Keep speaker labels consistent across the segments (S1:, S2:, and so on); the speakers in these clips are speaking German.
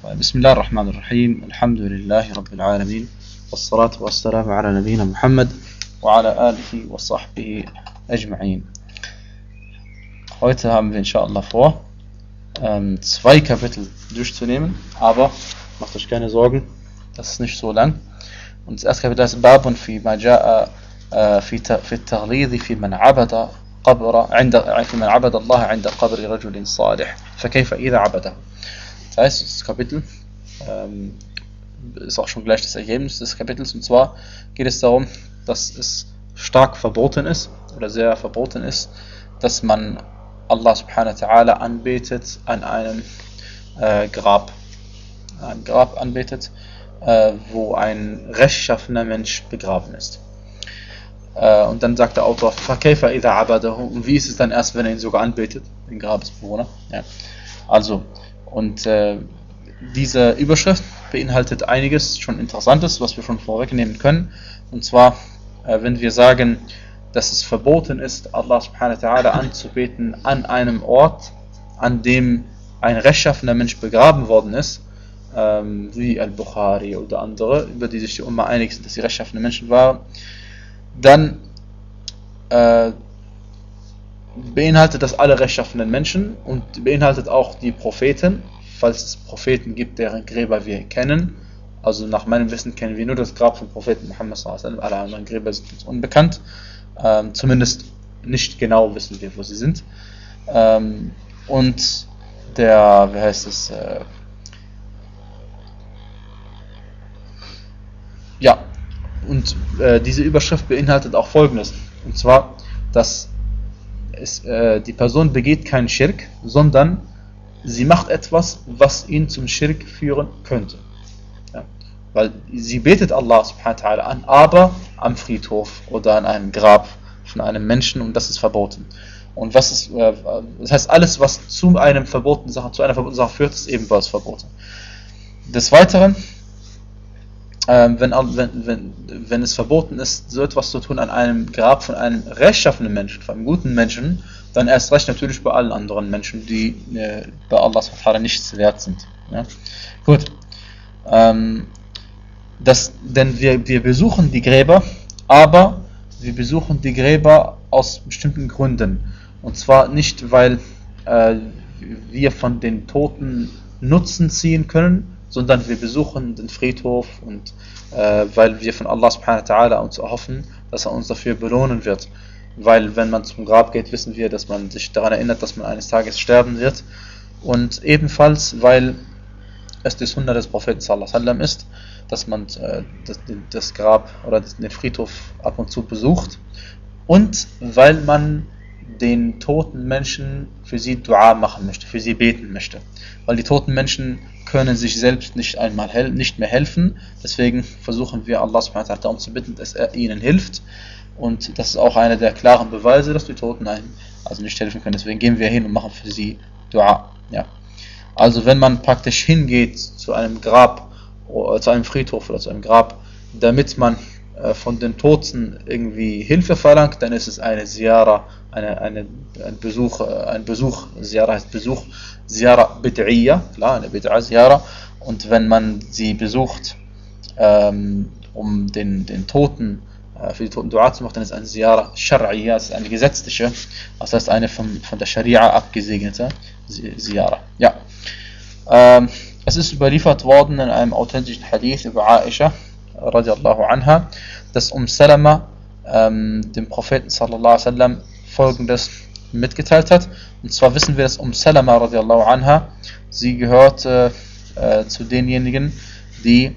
S1: بسم الله الرحمن الرحيم الحمد لله رب العالمين والصلاة والسلام على نبينا Muhammad وعلى آله وصحبه أجمعين. Heute haben wir inshallah vor, zwei Kapitel durchzunehmen, aber macht euch keine Sorgen, das ist nicht so lang. Und das erste Kapitel heißt Babun fi ma jaa fi at-taghlid fi man abada qabra fi man abada Allah 'inda qabri rajulin salih fa kayfa idha abadahu. Das heißt, das Kapitel ist auch schon gleich das Ergebnis des Kapitels, und zwar geht es darum, dass es stark verboten ist oder sehr verboten ist, dass man Allah subhanahu wa ta'ala anbetet an einem Grab. Ein Grab anbetet, wo ein rechtschaffener Mensch begraben ist. Und dann sagt der Autor, فَكَيْفَ إِذَا عَبَدَهُ, und wie ist es dann erst, wenn er ihn sogar anbetet, den Grabesbewohner? Ja. Also, und diese Überschrift beinhaltet einiges schon Interessantes, was wir schon vorwegnehmen können. Und zwar, wenn wir sagen, dass es verboten ist, Allah subhanahu wa ta'ala anzubeten an einem Ort, an dem ein rechtschaffener Mensch begraben worden ist, wie Al-Bukhari oder andere, über die sich die Umma einig sind, dass sie rechtschaffene Menschen waren, dann beinhaltet das alle rechtschaffenen Menschen und beinhaltet auch die Propheten, falls es Propheten gibt, deren Gräber wir kennen. Also nach meinem Wissen kennen wir nur das Grab von Propheten Muhammad sallallahu alaihi wasallam, alle anderen Gräber sind uns unbekannt. Zumindest nicht genau wissen wir, wo sie sind. Und der, wie heißt es, diese Überschrift beinhaltet auch Folgendes, und zwar, dass die Person begeht keinen Schirk, sondern sie macht etwas, was ihn zum Schirk führen könnte. Ja? Weil sie betet Allah subhanahu wa ta'ala an, aber am Friedhof oder an einem Grab von einem Menschen, und das ist verboten. Und was ist, das heißt, alles, was zu einer verbotenen Sache führt, ist ebenfalls verboten. Des Weiteren, wenn es verboten ist, so etwas zu tun an einem Grab von einem rechtschaffenen Menschen, von einem guten Menschen, dann erst recht natürlich bei allen anderen Menschen, die bei Allah subhanahu nichts wert sind. Ja? Gut. Denn wir besuchen die Gräber, aber wir besuchen die Gräber aus bestimmten Gründen. Und zwar nicht, weil wir von den Toten Nutzen ziehen können, sondern wir besuchen den Friedhof und weil wir von Allah subhanahu wa ta'ala uns erhoffen, dass er uns dafür belohnen wird. Weil wenn man zum Grab geht, wissen wir, dass man sich daran erinnert, dass man eines Tages sterben wird. Und ebenfalls, weil es die Sunna des Propheten sallallahu alaihi wasallam ist, dass man das Grab oder den Friedhof ab und zu besucht. Und weil man den toten Menschen für sie Dua machen möchte, für sie beten möchte. Weil die toten Menschen können sich selbst nicht mehr helfen, deswegen versuchen wir Allah subhanahu wa ta'ala darum zu bitten, dass er ihnen hilft, und das ist auch einer der klaren Beweise, dass die Toten nicht helfen können, deswegen gehen wir hin und machen für sie Dua. Ja. Also wenn man praktisch hingeht zu einem Grab, zu einem Friedhof oder zu einem Grab, damit man von den Toten irgendwie Hilfe verlangt, dann ist es eine Ziyara, ein Besuch, Ziyara heißt Besuch, Ziyara Bid'iyya, klar, eine Bid'a Ziyara, und wenn man sie besucht, um den Toten, für die Toten Dua zu machen, dann ist eine Ziyara Shar'iyya, das ist eine gesetzliche, das heißt eine von der Scharia abgesegnete Ziyara. Ja. Es ist überliefert worden in einem authentischen Hadith über Aisha radiallahu anha, dass Salama dem Propheten sallallahu alaihi wasallam Folgendes mitgeteilt hat. Und zwar wissen wir, dass Salama radiallahu anha, sie gehört zu denjenigen, die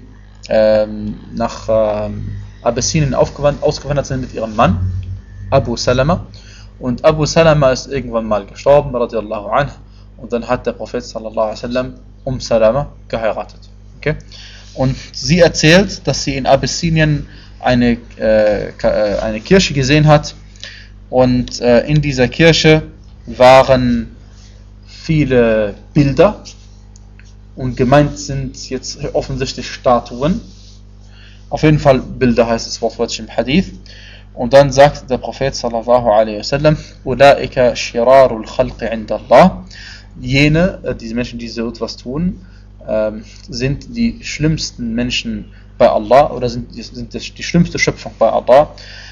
S1: nach Abessinien ausgewandert sind mit ihrem Mann Abu Salama, und Abu Salama ist irgendwann mal gestorben radiallahu anha, und dann hat der Prophet sallallahu alaihi wasallam Salama geheiratet. Okay? Und sie erzählt, dass sie in Abessinien eine Kirche gesehen hat, und in dieser Kirche waren viele Bilder, und gemeint sind jetzt offensichtlich Statuen. Auf jeden Fall Bilder heißt es wortwörtlich im Hadith. Und dann sagt der Prophet sallallahu alaihi wasallam: Ulaika shirarul khalqi inda Allah. Diese Menschen, die so etwas tun, sind die schlimmsten Menschen bei Allah oder sind die schlimmste Schöpfung bei Allah.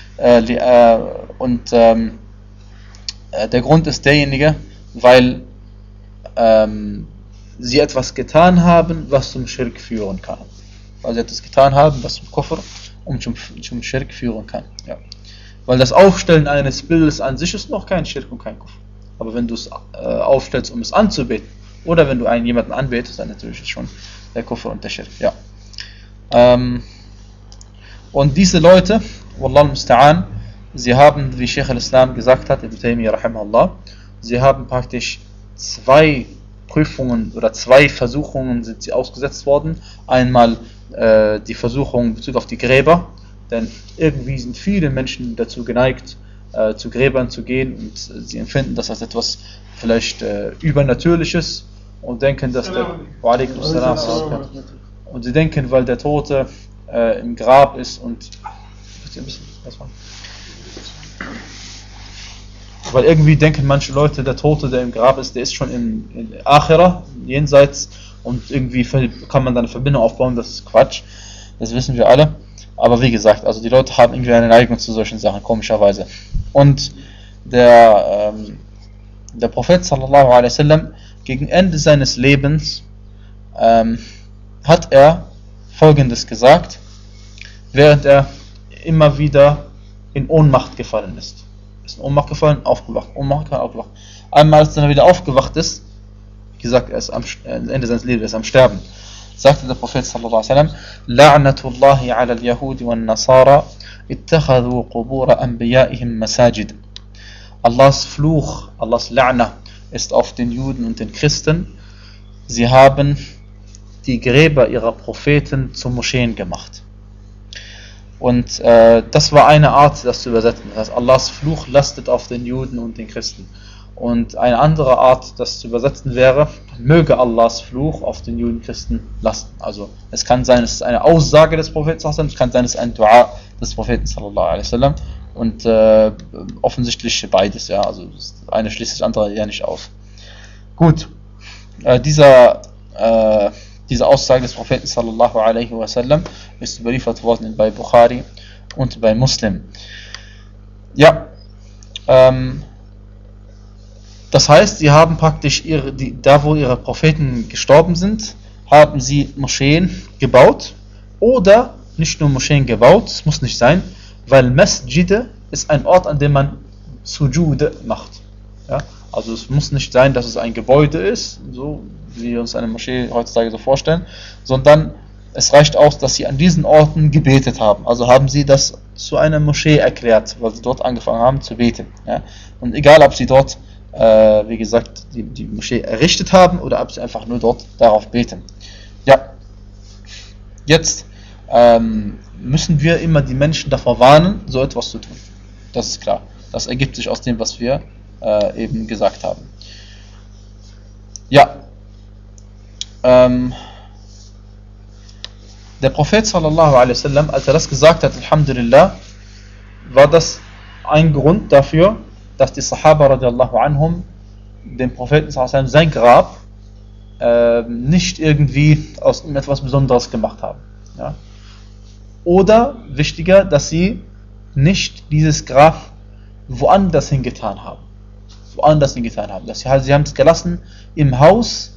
S1: Der Grund ist derjenige, weil sie etwas getan haben, was zum Schirk führen kann. Weil sie etwas getan haben, was zum Kufr und zum Schirk führen kann. Ja. Weil das Aufstellen eines Bildes an sich ist noch kein Schirk und kein Kufr. Aber wenn du es aufstellst, um es anzubeten, oder wenn du jemanden anbetest, dann natürlich ist schon der Kufr und der Schirk. Ja. Und diese Leute, Wallahu musta'an, sie haben, wie Sheikh al-Islam gesagt hat, Ibn Taymiyyah rahimahullah, sie haben praktisch 2 Prüfungen oder 2 Versuchungen sind sie ausgesetzt worden. Einmal die Versuchung in Bezug auf die Gräber, denn irgendwie sind viele Menschen dazu geneigt, zu Gräbern zu gehen und sie empfinden das als etwas vielleicht Übernatürliches und denken, dass und sie denken, weil der Tote im Grab ist und weil irgendwie denken manche Leute, der Tote, der im Grab ist, der ist schon in Akhirah, jenseits, und irgendwie kann man da eine Verbindung aufbauen. Das ist Quatsch, das wissen wir alle. Aber wie gesagt, also die Leute haben irgendwie eine Neigung zu solchen Sachen, komischerweise. Und der Prophet sallallahu alaihi wasallam, gegen Ende seines Lebens hat er Folgendes gesagt, während er immer wieder in Ohnmacht gefallen ist. Ist in Ohnmacht gefallen, aufgewacht, Ohnmacht gefallen, aufgewacht. Einmal, als er dann wieder aufgewacht ist, wie gesagt, er ist am Ende seines Lebens, er ist am Sterben, sagte der Prophet sallallahu alaihi wasallam: La'natullahi ala al-Yahudi wa nasara ittakhadhu qubur anbiya'ihim masajid. Allahs Fluch, Allahs La'na ist auf den Juden und den Christen. Sie haben die Gräber ihrer Propheten zu Moscheen gemacht. Und das war eine Art, das zu übersetzen. Das heißt, Allahs Fluch lastet auf den Juden und den Christen. Und eine andere Art, das zu übersetzen wäre: möge Allahs Fluch auf den Juden und Christen lasten. Also es kann sein, es ist eine Aussage des Propheten, es kann sein, es ist ein Dua des Propheten sallallahu alaihi wasallam. Und offensichtlich beides, ja. Also das eine schließt das andere ja nicht aus. Gut, diese Aussage des Propheten sallallahu alaihi wasallam ist überliefert worden bei Bukhari und bei Muslim. Ja, das heißt, sie haben praktisch da wo ihre Propheten gestorben sind, haben sie Moscheen gebaut, oder nicht nur Moscheen gebaut, es muss nicht sein, weil Masjid ist ein Ort, an dem man Sujud macht. Ja? Also es muss nicht sein, dass es ein Gebäude ist, so wie wir uns eine Moschee heutzutage so vorstellen, sondern es reicht aus, dass sie an diesen Orten gebetet haben. Also haben sie das zu einer Moschee erklärt, weil sie dort angefangen haben zu beten. Ja? Und egal, ob sie dort, wie gesagt, die Moschee errichtet haben oder ob sie einfach nur dort darauf beten. Ja, jetzt müssen wir immer die Menschen davor warnen, so etwas zu tun. Das ist klar. Das ergibt sich aus dem, was wir eben gesagt haben. Ja. Der Prophet sallallahu alaihi wasallam, als er das gesagt hat, Alhamdulillah, war das ein Grund dafür, dass die Sahaba radiallahu anhum dem Propheten sallallahu alaihi wasallam sein Grab nicht irgendwie aus etwas Besonderes gemacht haben. Ja? Oder, wichtiger, dass sie nicht dieses Grab woanders hingetan haben. Sie haben es gelassen im Haus,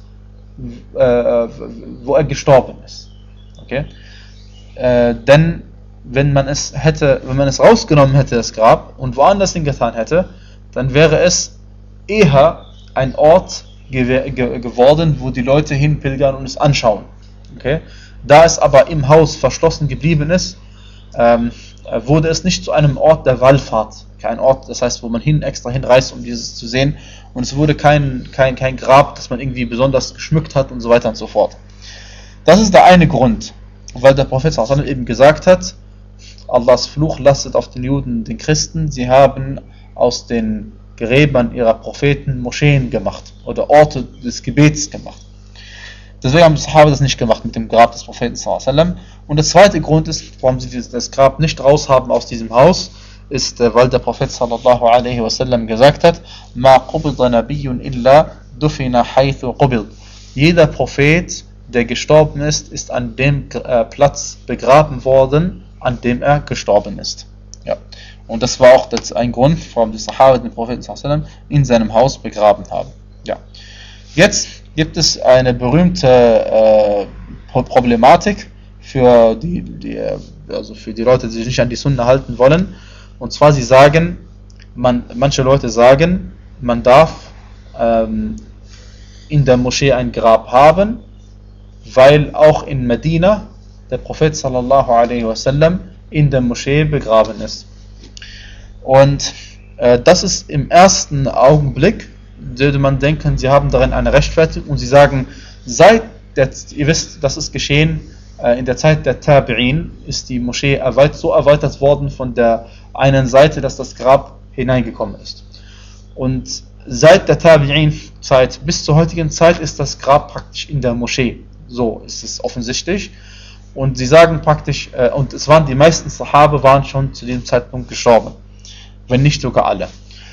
S1: wo er gestorben ist. Okay? Denn wenn man es rausgenommen hätte, das Grab, und woanders hingetan hätte, dann wäre es eher ein Ort geworden, wo die Leute hinpilgern und es anschauen. Okay? Da es aber im Haus verschlossen geblieben ist, wurde es nicht zu einem Ort der Wallfahrt. Kein Ort, das heißt, wo man extra hinreist, um dieses zu sehen. Und es wurde kein Grab, das man irgendwie besonders geschmückt hat und so weiter und so fort. Das ist der eine Grund, weil der Prophet sallallahu alaihi wasallam eben gesagt hat, Allahs Fluch lastet auf den Juden und den Christen, sie haben aus den Gräbern ihrer Propheten Moscheen gemacht oder Orte des Gebets gemacht. Deswegen haben die Sahaba das nicht gemacht mit dem Grab des Propheten sallallahu alaihi wasallam. Und der zweite Grund ist, warum sie das Grab nicht raushaben aus diesem Haus, ist, weil der Prophet sallallahu alaihi wasallam gesagt hat: Ma qubida nabiyyun illa dufina haythu qubid. Jeder Prophet der gestorben ist, ist an dem Platz begraben worden, an dem er gestorben ist. Ja. Und das war auch ein Grund, warum die Sahaba den Propheten in seinem Haus begraben haben. Ja. Jetzt gibt es eine berühmte Problematik für für die Leute, die sich nicht an die Sunna halten wollen. Und zwar, manche Leute sagen, man darf in der Moschee ein Grab haben, weil auch in Medina der Prophet sallallahu alaihi wasallam in der Moschee begraben ist. Und das ist im ersten Augenblick, würde man denken, sie haben darin eine Rechtfertigung und sie sagen, ihr wisst, das ist geschehen, in der Zeit der Tabi'in ist die Moschee so erweitert worden von der einen Seite, dass das Grab hineingekommen ist. Und seit der Tabi'in-Zeit bis zur heutigen Zeit ist das Grab praktisch in der Moschee. So ist es offensichtlich. Und sie sagen praktisch, und die meisten Sahabe waren schon zu diesem Zeitpunkt gestorben. Wenn nicht sogar alle.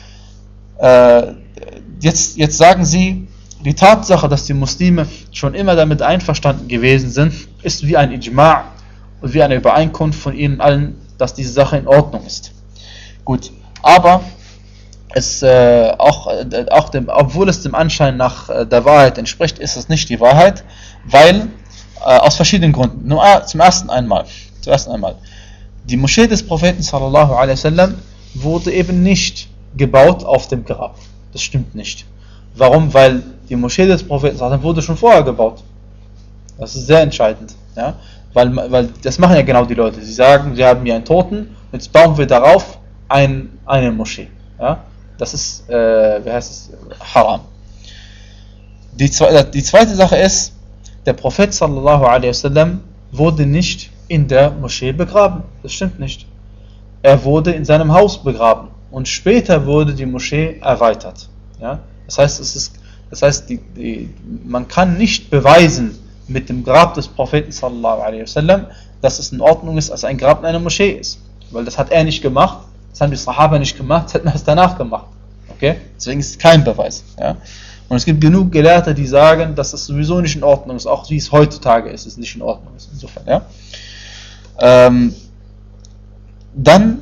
S1: Jetzt sagen sie, die Tatsache, dass die Muslime schon immer damit einverstanden gewesen sind, ist wie ein Ijma' und wie eine Übereinkunft von ihnen allen, dass diese Sache in Ordnung ist. Gut, aber obwohl es dem Anschein nach der Wahrheit entspricht, ist es nicht die Wahrheit, weil aus verschiedenen Gründen. Zum ersten einmal, die Moschee des Propheten sallallahu alaihi wasallam wurde eben nicht gebaut auf dem Grab. Das stimmt nicht. Warum? Weil die Moschee des Propheten wurde schon vorher gebaut. Das ist sehr entscheidend. Ja? Weil das machen ja genau die Leute. Sie sagen, wir haben hier einen Toten, jetzt bauen wir darauf eine Moschee. Ja? Das ist, Haram. Die zweite Sache ist, der Prophet sallallahu alaihi wasallam wurde nicht in der Moschee begraben. Das stimmt nicht. Er wurde in seinem Haus begraben und später wurde die Moschee erweitert. Ja? Das heißt, man kann nicht beweisen mit dem Grab des Propheten sallallahu alaihi wasallam, dass es in Ordnung ist, als ein Grab in einer Moschee ist. Weil das hat er nicht gemacht, das haben die Sahaba nicht gemacht, das hätten wir es danach gemacht. Okay? Deswegen ist es kein Beweis. Ja? Und es gibt genug Gelehrte, die sagen, dass es sowieso nicht in Ordnung ist, auch wie es heutzutage ist, es nicht in Ordnung ist. Insofern, ja. Dann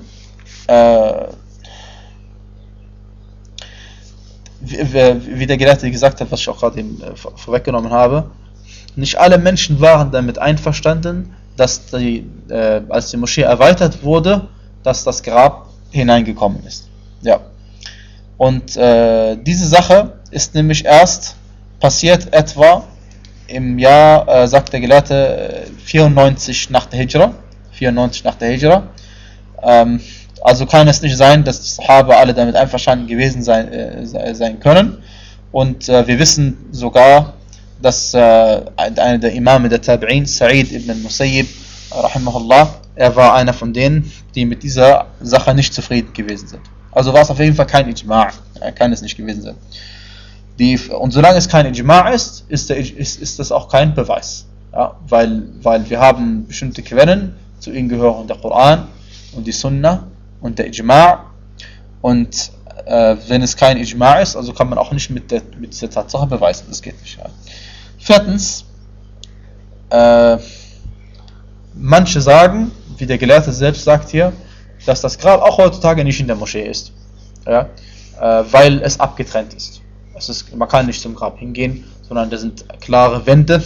S1: wie der Gelehrte gesagt hat, was ich auch gerade eben vorweggenommen habe, nicht alle Menschen waren damit einverstanden, dass als die Moschee erweitert wurde, dass das Grab hineingekommen ist. Ja. Und diese Sache ist nämlich erst passiert etwa im Jahr, sagt der Gelehrte, 94 nach der Hijra. Also kann es nicht sein, dass die Sahaba alle damit einverstanden gewesen sein können. Und wir wissen sogar, dass einer der Imame der Tabi'in, Sa'id ibn al-Musayyib, rahimahullah, er war einer von denen, die mit dieser Sache nicht zufrieden gewesen sind. Also war es auf jeden Fall kein Ijma', kann es nicht gewesen sein. Und solange es kein Ijma' ist, ist das auch kein Beweis. Ja, weil wir haben bestimmte Quellen, zu ihnen gehören der Koran und die Sunna und der Ijma'. Und wenn es kein Ijma' ist, also kann man auch nicht mit dieser Tatsache beweisen. Das geht nicht. Ja. Viertens, manche sagen, wie der Gelehrte selbst sagt hier, dass das Grab auch heutzutage nicht in der Moschee ist. Ja, weil es abgetrennt ist. Man kann nicht zum Grab hingehen, sondern da sind klare Wände.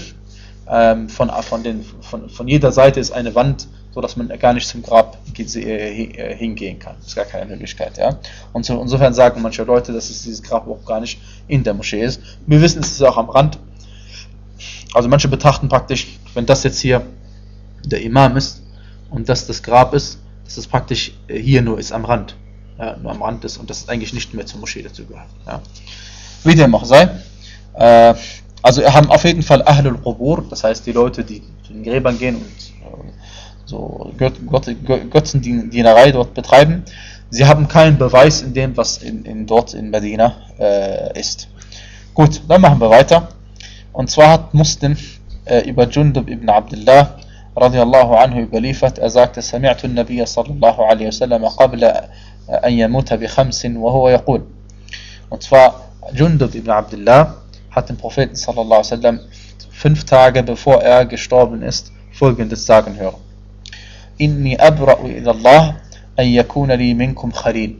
S1: Von jeder Seite ist eine Wand, sodass man gar nicht zum Grab hingehen kann. Das ist gar keine Möglichkeit. Ja? Und insofern sagen manche Leute, dass dieses Grab auch gar nicht in der Moschee ist. Wir wissen, es ist auch am Rand. Also manche betrachten praktisch, wenn das jetzt hier der Imam ist und das Grab ist, dass es praktisch hier nur ist am Rand. Ja, nur am Rand ist und das eigentlich nicht mehr zur Moschee dazu gehört. Ja? Wie dem auch sei. Also wir haben auf jeden Fall Ahlul Qubur, das heißt die Leute, die zu den Gräbern gehen und so Götzendienerei dort betreiben. Sie haben keinen Beweis in dem, was dort in Medina ist. Gut, dann machen wir weiter. Und zwar hat Muslim über Jundub ibn Abdullah radiyallahu anhu überliefert, er sagte, سمعت النبي صلى الله عليه وسلم قبل أن يموت بخمس وهو يقول. Und zwar Jundub ibn Abdullah hat den Propheten sallallahu alaihi wasallam 5 Tage bevor er gestorben ist, folgendes sagen hören: Inni abra'u ila Allah an yakuna li minkum khalil.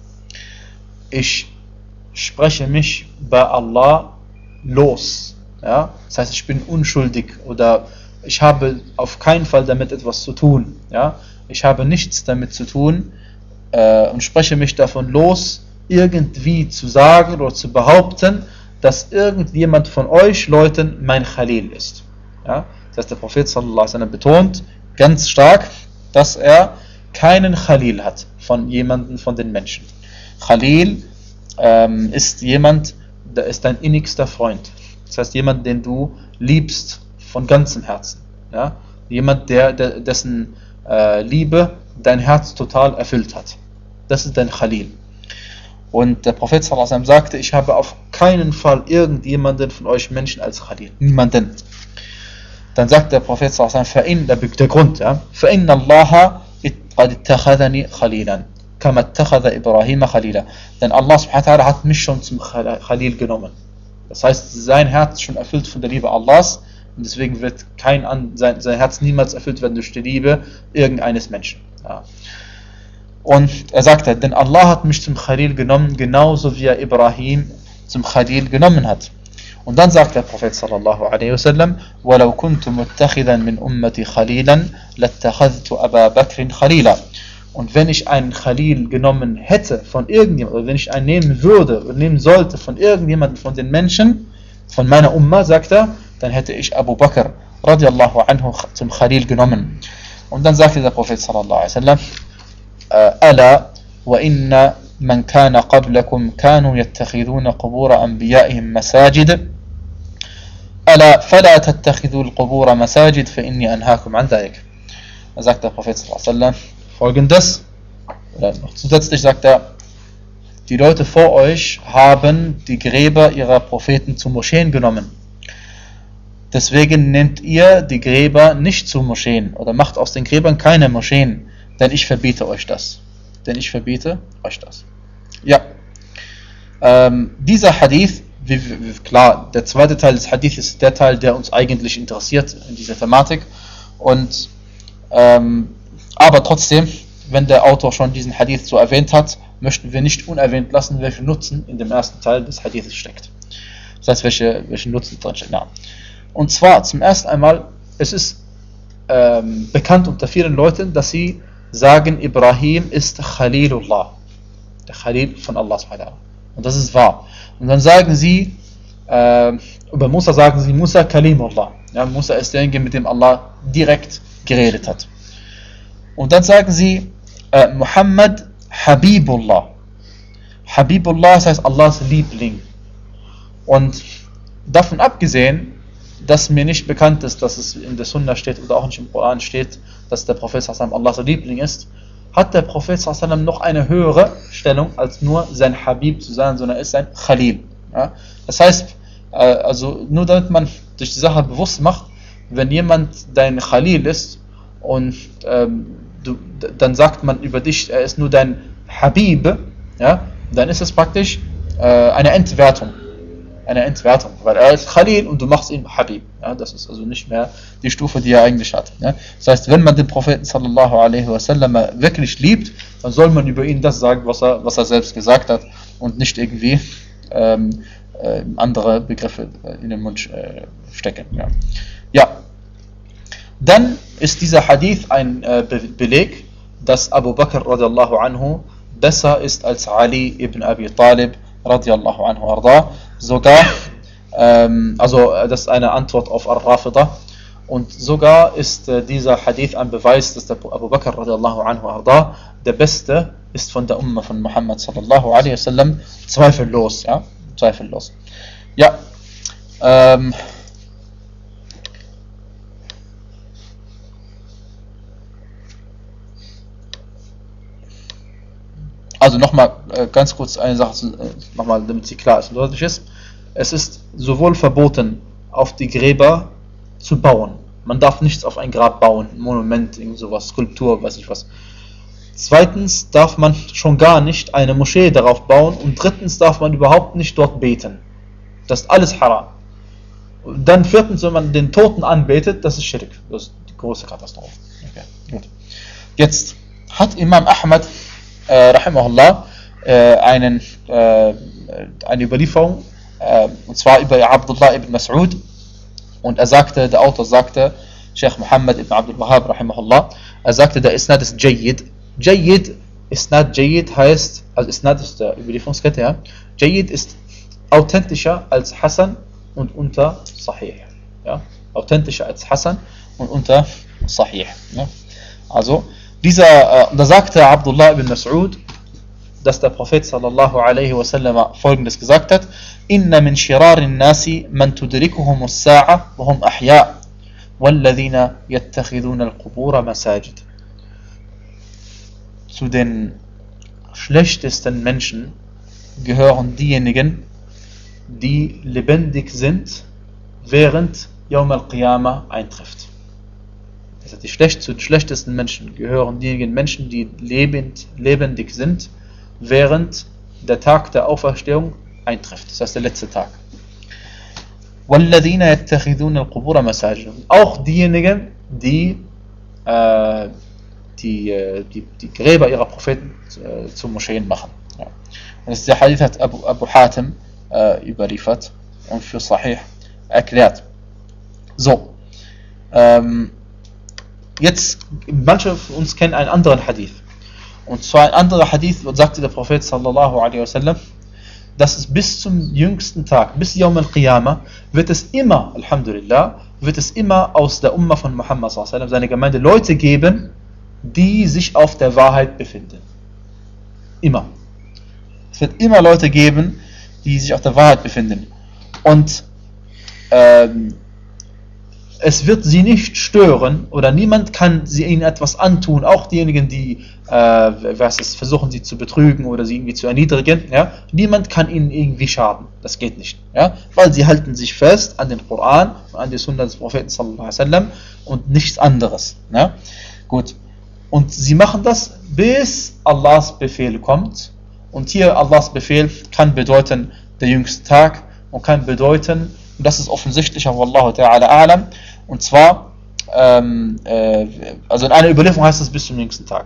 S1: Ich spreche mich bei Allah los. Ja? Das heißt, ich bin unschuldig oder ich habe auf keinen Fall damit etwas zu tun. Ja? Ich habe nichts damit zu tun und spreche mich davon los, irgendwie zu sagen oder zu behaupten, dass irgendjemand von euch Leuten mein Khalil ist. Ja? Das heißt, der Prophet sallallahu alaihi wasallam betont ganz stark, dass er keinen Khalil hat von jemandem von den Menschen. Khalil ist jemand, der ist dein innigster Freund. Das heißt, jemand, den du liebst von ganzem Herzen. Ja? Jemand, dessen Liebe dein Herz total erfüllt hat. Das ist dein Khalil. Und der Prophet sallallahu alaihi wasallam sagte, ich habe auf keinen Fall irgendjemanden von euch Menschen als Khalil. Niemanden. Dann sagt der Prophet sallallahu alaihi wasallam, der Grund, ja, فَإِنَّ اللَّهَ قَدْ اتَّخَذَنِي خَلِيلًا كَمَا اتَّخَذَ إِبْرَاهِيمَ خَلِيلًا. Denn Allah subhanahu wa ta'ala hat mich schon zum Khalil genommen. Das heißt, sein Herz ist schon erfüllt von der Liebe Allahs und deswegen wird sein Herz niemals erfüllt werden durch die Liebe irgendeines Menschen. Ja. Und er sagte, denn Allah hat mich zum Khalil genommen, genauso wie er Ibrahim zum Khalil genommen hat. Und dann sagt der Prophet sallallahu alaihi wasallam, وَلَوْ كُنْتُ مُتَّخِذًا مِنْ أُمَّتِي خَلِيلًا لَاتَّخَذْتُ أَبَا بَكْرٍ خَلِيلًا. Und wenn ich einen Khalil genommen hätte von irgendjemandem, oder wenn ich einen nehmen würde oder nehmen sollte von irgendjemandem von den Menschen, von meiner Umma, sagt er, dann hätte ich Abu Bakr radiallahu anhu zum Khalil genommen. Und dann sagte der Prophet sallallahu alaihi wasallam, ألا وإن من كان قبلكم كانوا يتخذون قبور أنبيائهم مساجد ألا فلا تتخذوا القبور مساجد فإني أنهاكم عن ذلك. Da sagt der Prophet sallallahu alaihi wasallam folgendes, oder noch zusätzlich sagt er, die Leute vor euch haben die Gräber ihrer Propheten zu Moscheen genommen. Deswegen nehmt ihr die Gräber nicht zu Moscheen oder macht aus den Gräbern keine Moscheen. Denn ich verbiete euch das. Ja. Dieser Hadith, klar, der zweite Teil des Hadith ist der Teil, der uns eigentlich interessiert in dieser Thematik. Und, aber trotzdem, wenn der Autor schon diesen Hadith so erwähnt hat, möchten wir nicht unerwähnt lassen, welchen Nutzen in dem ersten Teil des Hadiths steckt. Das heißt, welchen Nutzen drin steckt. Ja. Und zwar zum ersten einmal, es ist bekannt unter vielen Leuten, dass sie sagen, Ibrahim ist Khalilullah, der Khalil von Allah subhanahu wa ta'ala. Und das ist wahr. Und dann sagen sie, über Musa sagen sie, Musa Kalimullah. Ja, Musa ist derjenige, mit dem Allah direkt geredet hat. Und dann sagen sie, Muhammad Habibullah. Habibullah, das heißt Allahs Liebling. Und davon abgesehen, dass mir nicht bekannt ist, dass es in der Sunna steht oder auch nicht im Koran steht, dass der Prophet sallallahu Allahs Liebling ist, hat der Prophet sallallahu noch eine höhere Stellung als nur sein Habib zu sein, sondern er ist sein Khalil. Ja? Das heißt, also nur damit man sich die Sache bewusst macht, wenn jemand dein Khalil ist und dann sagt man über dich, er ist nur dein Habib, ja, dann ist es praktisch eine Entwertung, weil er ist Khalil und du machst ihn Habib. Ja, das ist also nicht mehr die Stufe, die er eigentlich hat. Ja. Das heißt, wenn man den Propheten sallallahu alaihi wasallam wirklich liebt, dann soll man über ihn das sagen, was er selbst gesagt hat und nicht irgendwie andere Begriffe in den Mund stecken. Ja. Ja. Dann ist dieser Hadith ein Beleg, dass Abu Bakr radiallahu anhu besser ist als Ali ibn Abi Talib radiallahu anhu arda. Sogar, also das ist eine Antwort auf Ar-Rafida, und sogar ist dieser Hadith ein Beweis, dass der Abu Bakr radiallahu anhu arda der Beste ist von der Umma von Muhammad sallallahu alaihi wasallam, zweifellos, ja, zweifellos. Ja, also nochmal ganz kurz eine Sache, nochmal, damit sie klar ist und deutlich ist. Es ist sowohl verboten, auf die Gräber zu bauen. Man darf nichts auf ein Grab bauen, ein Monument, irgend sowas, Skulptur, weiß ich was. Zweitens darf man schon gar nicht eine Moschee darauf bauen und drittens darf man überhaupt nicht dort beten. Das ist alles haram. Dann viertens, wenn man den Toten anbetet, das ist Schirk. Das ist die große Katastrophe. Okay, gut. Jetzt hat Imam Ahmad, rahimahullah, eine Überlieferung, und zwar über Abdullah ibn Mas'ud, und der Autor sagte, Sheikh Muhammad ibn Abdul Wahhab, rahimahullah, er sagte, der Isnad ist Jayyid. Isnad Jayyid heißt, also Isnad ist der Überlieferungskette, ja. Jayyid ist authentischer als Hasan und unter Sahih. Ja? Authentischer als Hasan und unter Sahih. Ja? Also, da sagte Abdullah ibn Mas'ud, dass der Prophet sallallahu alaihi wasallam folgendes gesagt hat: Inna min shirarin nasi man tudrikuhum as-sa'a wa hum ahya' walladhina yattakhiduna al-qubura masajid. Zu den schlechtesten Menschen gehören diejenigen, die lebendig sind, während Yawm al-Qiyamah eintrifft. Also zu den schlechtesten Menschen gehören diejenigen Menschen, die lebendig sind, während der Tag der Auferstehung eintrifft. Das heißt der letzte Tag. وَالَّذِينَ يَتَّخِذُونَ الْقُبُورَ مَسَاجِدَ. Auch diejenigen, die Gräber ihrer Propheten zu Moscheen machen. Ja. Und der Hadith hat Abu Hatim überliefert und für Sahih erklärt. So, jetzt, manche von uns kennen einen anderen Hadith. Und zwar ein anderer Hadith, sagte der Prophet sallallahu alaihi wasallam, dass es bis zum jüngsten Tag, bis Yawm al-Qiyamah, wird es immer aus der Ummah von Muhammad sallallahu alaihi wasallam, seine Gemeinde, Leute geben, die sich auf der Wahrheit befinden. Immer. Es wird immer Leute geben, die sich auf der Wahrheit befinden. Und es wird sie nicht stören oder niemand kann ihnen etwas antun, auch diejenigen, die versuchen, sie zu betrügen oder sie irgendwie zu erniedrigen. Ja? Niemand kann ihnen irgendwie schaden. Das geht nicht. Ja? Weil sie halten sich fest an den Koran und an die Sunna des Propheten sallallahu alaihi wasallam und nichts anderes. Ja? Gut. Und sie machen das, bis Allahs Befehl kommt. Und hier Allahs Befehl kann bedeuten der jüngste Tag und kann bedeuten, und das ist offensichtlich, Wallahu ta'ala a'lam, und zwar, also in einer Überlieferung heißt es bis zum jüngsten Tag.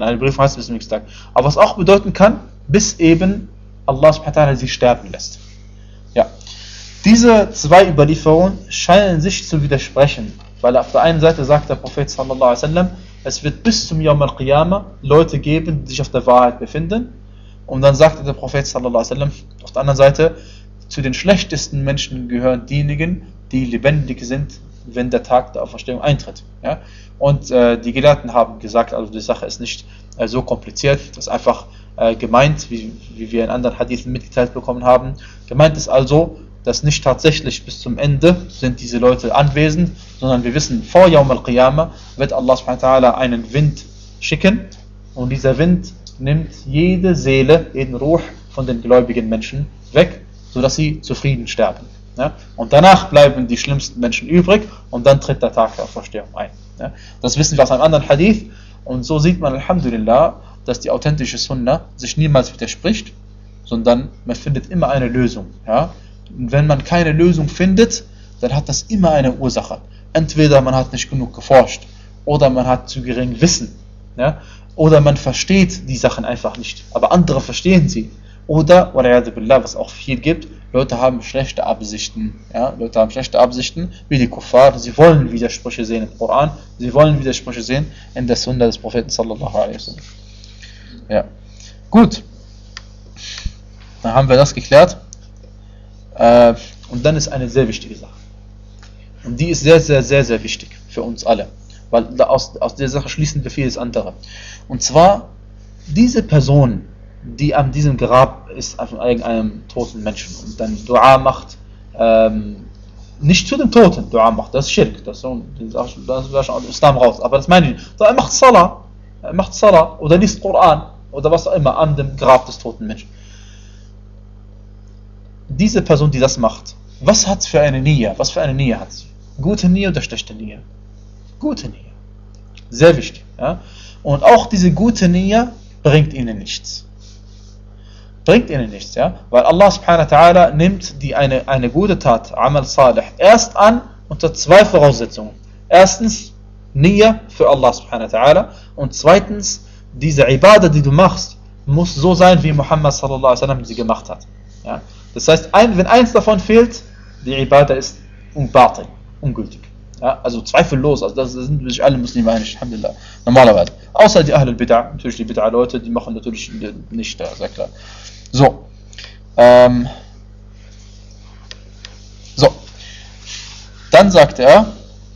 S1: Aber was auch bedeuten kann, bis eben Allah subhanahu wa ta'ala sie sterben lässt. Ja. Diese zwei Überlieferungen scheinen sich zu widersprechen, weil auf der einen Seite sagt der Prophet sallallahu alaihi wasallam, es wird bis zum Yawm al-Qiyamah Leute geben, die sich auf der Wahrheit befinden. Und dann sagte der Prophet sallallahu alaihi wasallam auf der anderen Seite, zu den schlechtesten Menschen gehören diejenigen, die lebendig sind, wenn der Tag der Auferstehung eintritt. Ja? Und die Gelehrten haben gesagt, also die Sache ist nicht so kompliziert, das ist einfach gemeint, wie wir in anderen Hadithen mitgeteilt bekommen haben. Gemeint ist also, dass nicht tatsächlich bis zum Ende sind diese Leute anwesend, sondern wir wissen, vor Yawm al-Qiyamah wird Allah subhanahu wa ta'ala einen Wind schicken und dieser Wind nimmt jede Seele, jeden Ruh von den gläubigen Menschen weg, sodass sie zufrieden sterben. Ja? Und danach bleiben die schlimmsten Menschen übrig und dann tritt der Tag der Auferstehung ein. Ja? Das wissen wir aus einem anderen Hadith und so sieht man, Alhamdulillah, dass die authentische Sunna sich niemals widerspricht, sondern man findet immer eine Lösung. Ja? Und wenn man keine Lösung findet, dann hat das immer eine Ursache. Entweder man hat nicht genug geforscht oder man hat zu gering Wissen. Ja? Oder man versteht die Sachen einfach nicht, aber andere verstehen sie. Oder, was auch viel gibt, Leute haben schlechte Absichten. Ja? Leute haben schlechte Absichten, wie die Kuffar. Sie wollen Widersprüche sehen im Koran, sie wollen Widersprüche sehen in der Sunna des Propheten sallallahu alaihi wasallam. Ja. Gut. Dann haben wir das geklärt. Und dann ist eine sehr wichtige Sache. Und die ist sehr, sehr, sehr, sehr wichtig für uns alle. Weil aus der Sache schließen wir vieles andere. Und zwar, diese Person, die an diesem Grab ist, von irgendeinem toten Menschen und dann Dua macht, nicht zu dem Toten Dua macht, das ist Schirk, das wäre schon aus dem Islam raus, aber das meine ich nicht. Er macht Salah oder liest Koran oder was auch immer an dem Grab des toten Menschen. Diese Person, die das macht, was hat für eine Niyya? Was für eine Niyya hat sie? Gute Niyya oder schlechte Niyya? Gute Niyya. Sehr wichtig. Ja? Und auch diese gute Niyya bringt ihnen nichts. bringt ihnen nichts, ja, weil Allah subhanahu wa ta'ala nimmt eine gute Tat, Amal Salih, erst an unter zwei Voraussetzungen. Erstens, Niyya für Allah subhanahu wa ta'ala und zweitens, diese Ibadah, die du machst, muss so sein, wie Muhammad sallallahu alaihi wasallam sie gemacht hat. Ja? Das heißt, wenn eins davon fehlt, die Ibadah ist unbatil, ungültig. Ja? Also zweifellos, also das sind sich alle Muslime einig, alhamdulillah, normalerweise. Außer die Ahl al-Bid'ah, natürlich die Bid'ah-Leute, die machen natürlich nicht, sehr klar. So, dann sagt er,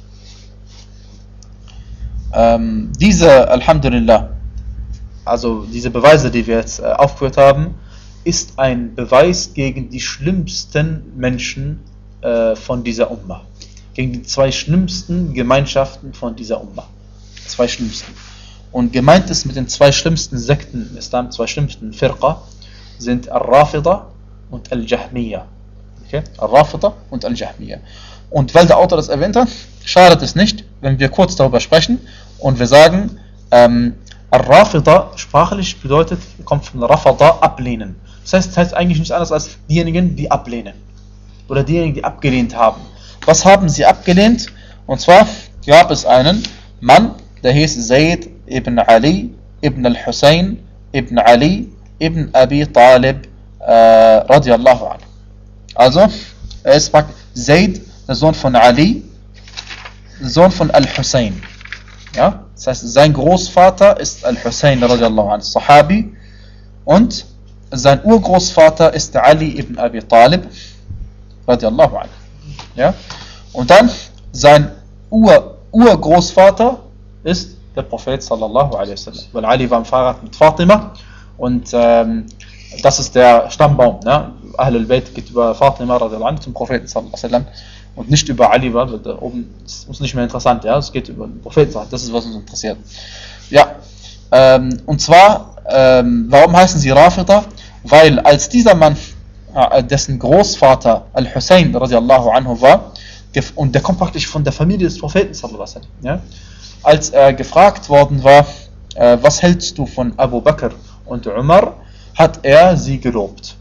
S1: diese, alhamdulillah, also diese Beweise, die wir jetzt aufgeführt haben, ist ein Beweis gegen die schlimmsten Menschen von dieser Ummah. Gegen die zwei schlimmsten Gemeinschaften von dieser Ummah. Zwei schlimmsten. Und gemeint ist mit den zwei schlimmsten Sekten im Islam, zwei schlimmsten Firqa, sind Al-Rafida und Al-Jahmiya. Okay? Al-Rafida und Al-Jahmiya. Und weil der Autor das erwähnt hat, schadet es nicht, wenn wir kurz darüber sprechen und wir sagen, Al-Rafida sprachlich bedeutet, kommt von Rafada, ablehnen. Das heißt eigentlich nichts anderes als diejenigen, die ablehnen. Oder diejenigen, die abgelehnt haben. Was haben sie abgelehnt? Und zwar gab es einen Mann, der hieß Zayd ibn Ali ibn al-Hussein ibn Ali ibn Abi Talib radiallahu anhu. Also, er ist Zayd, der Sohn von Ali, der Sohn von Al-Hussein. Ja? Das heißt, sein Großvater ist Al-Hussein radiallahu anhu, Sahabi, und sein Urgroßvater ist Ali ibn Abi Talib radiallahu anhu. Ja? Und dann sein Urgroßvater ist der Prophet sallallahu alaihi wasallam. Weil Ali war am Fahrrad mit Fatima und das ist der Stammbaum. Ne? Ahl al-Bayt geht über Fatima radiallahu anhu zum Propheten sallallahu alaihi wasallam und nicht über Ali, weil da oben ist uns nicht mehr interessant. Ja? Es geht über den Propheten, das ist was uns interessiert. Ja, und zwar, warum heißen sie Rafida? Weil als dieser Mann, dessen Großvater Al-Hussein radiallahu anhu war, und der kommt praktisch von der Familie des Propheten sallallahu alaihi wasallam, ja? Als er gefragt worden war, was hältst du von Abu Bakr und Umar, hat er sie gelobt.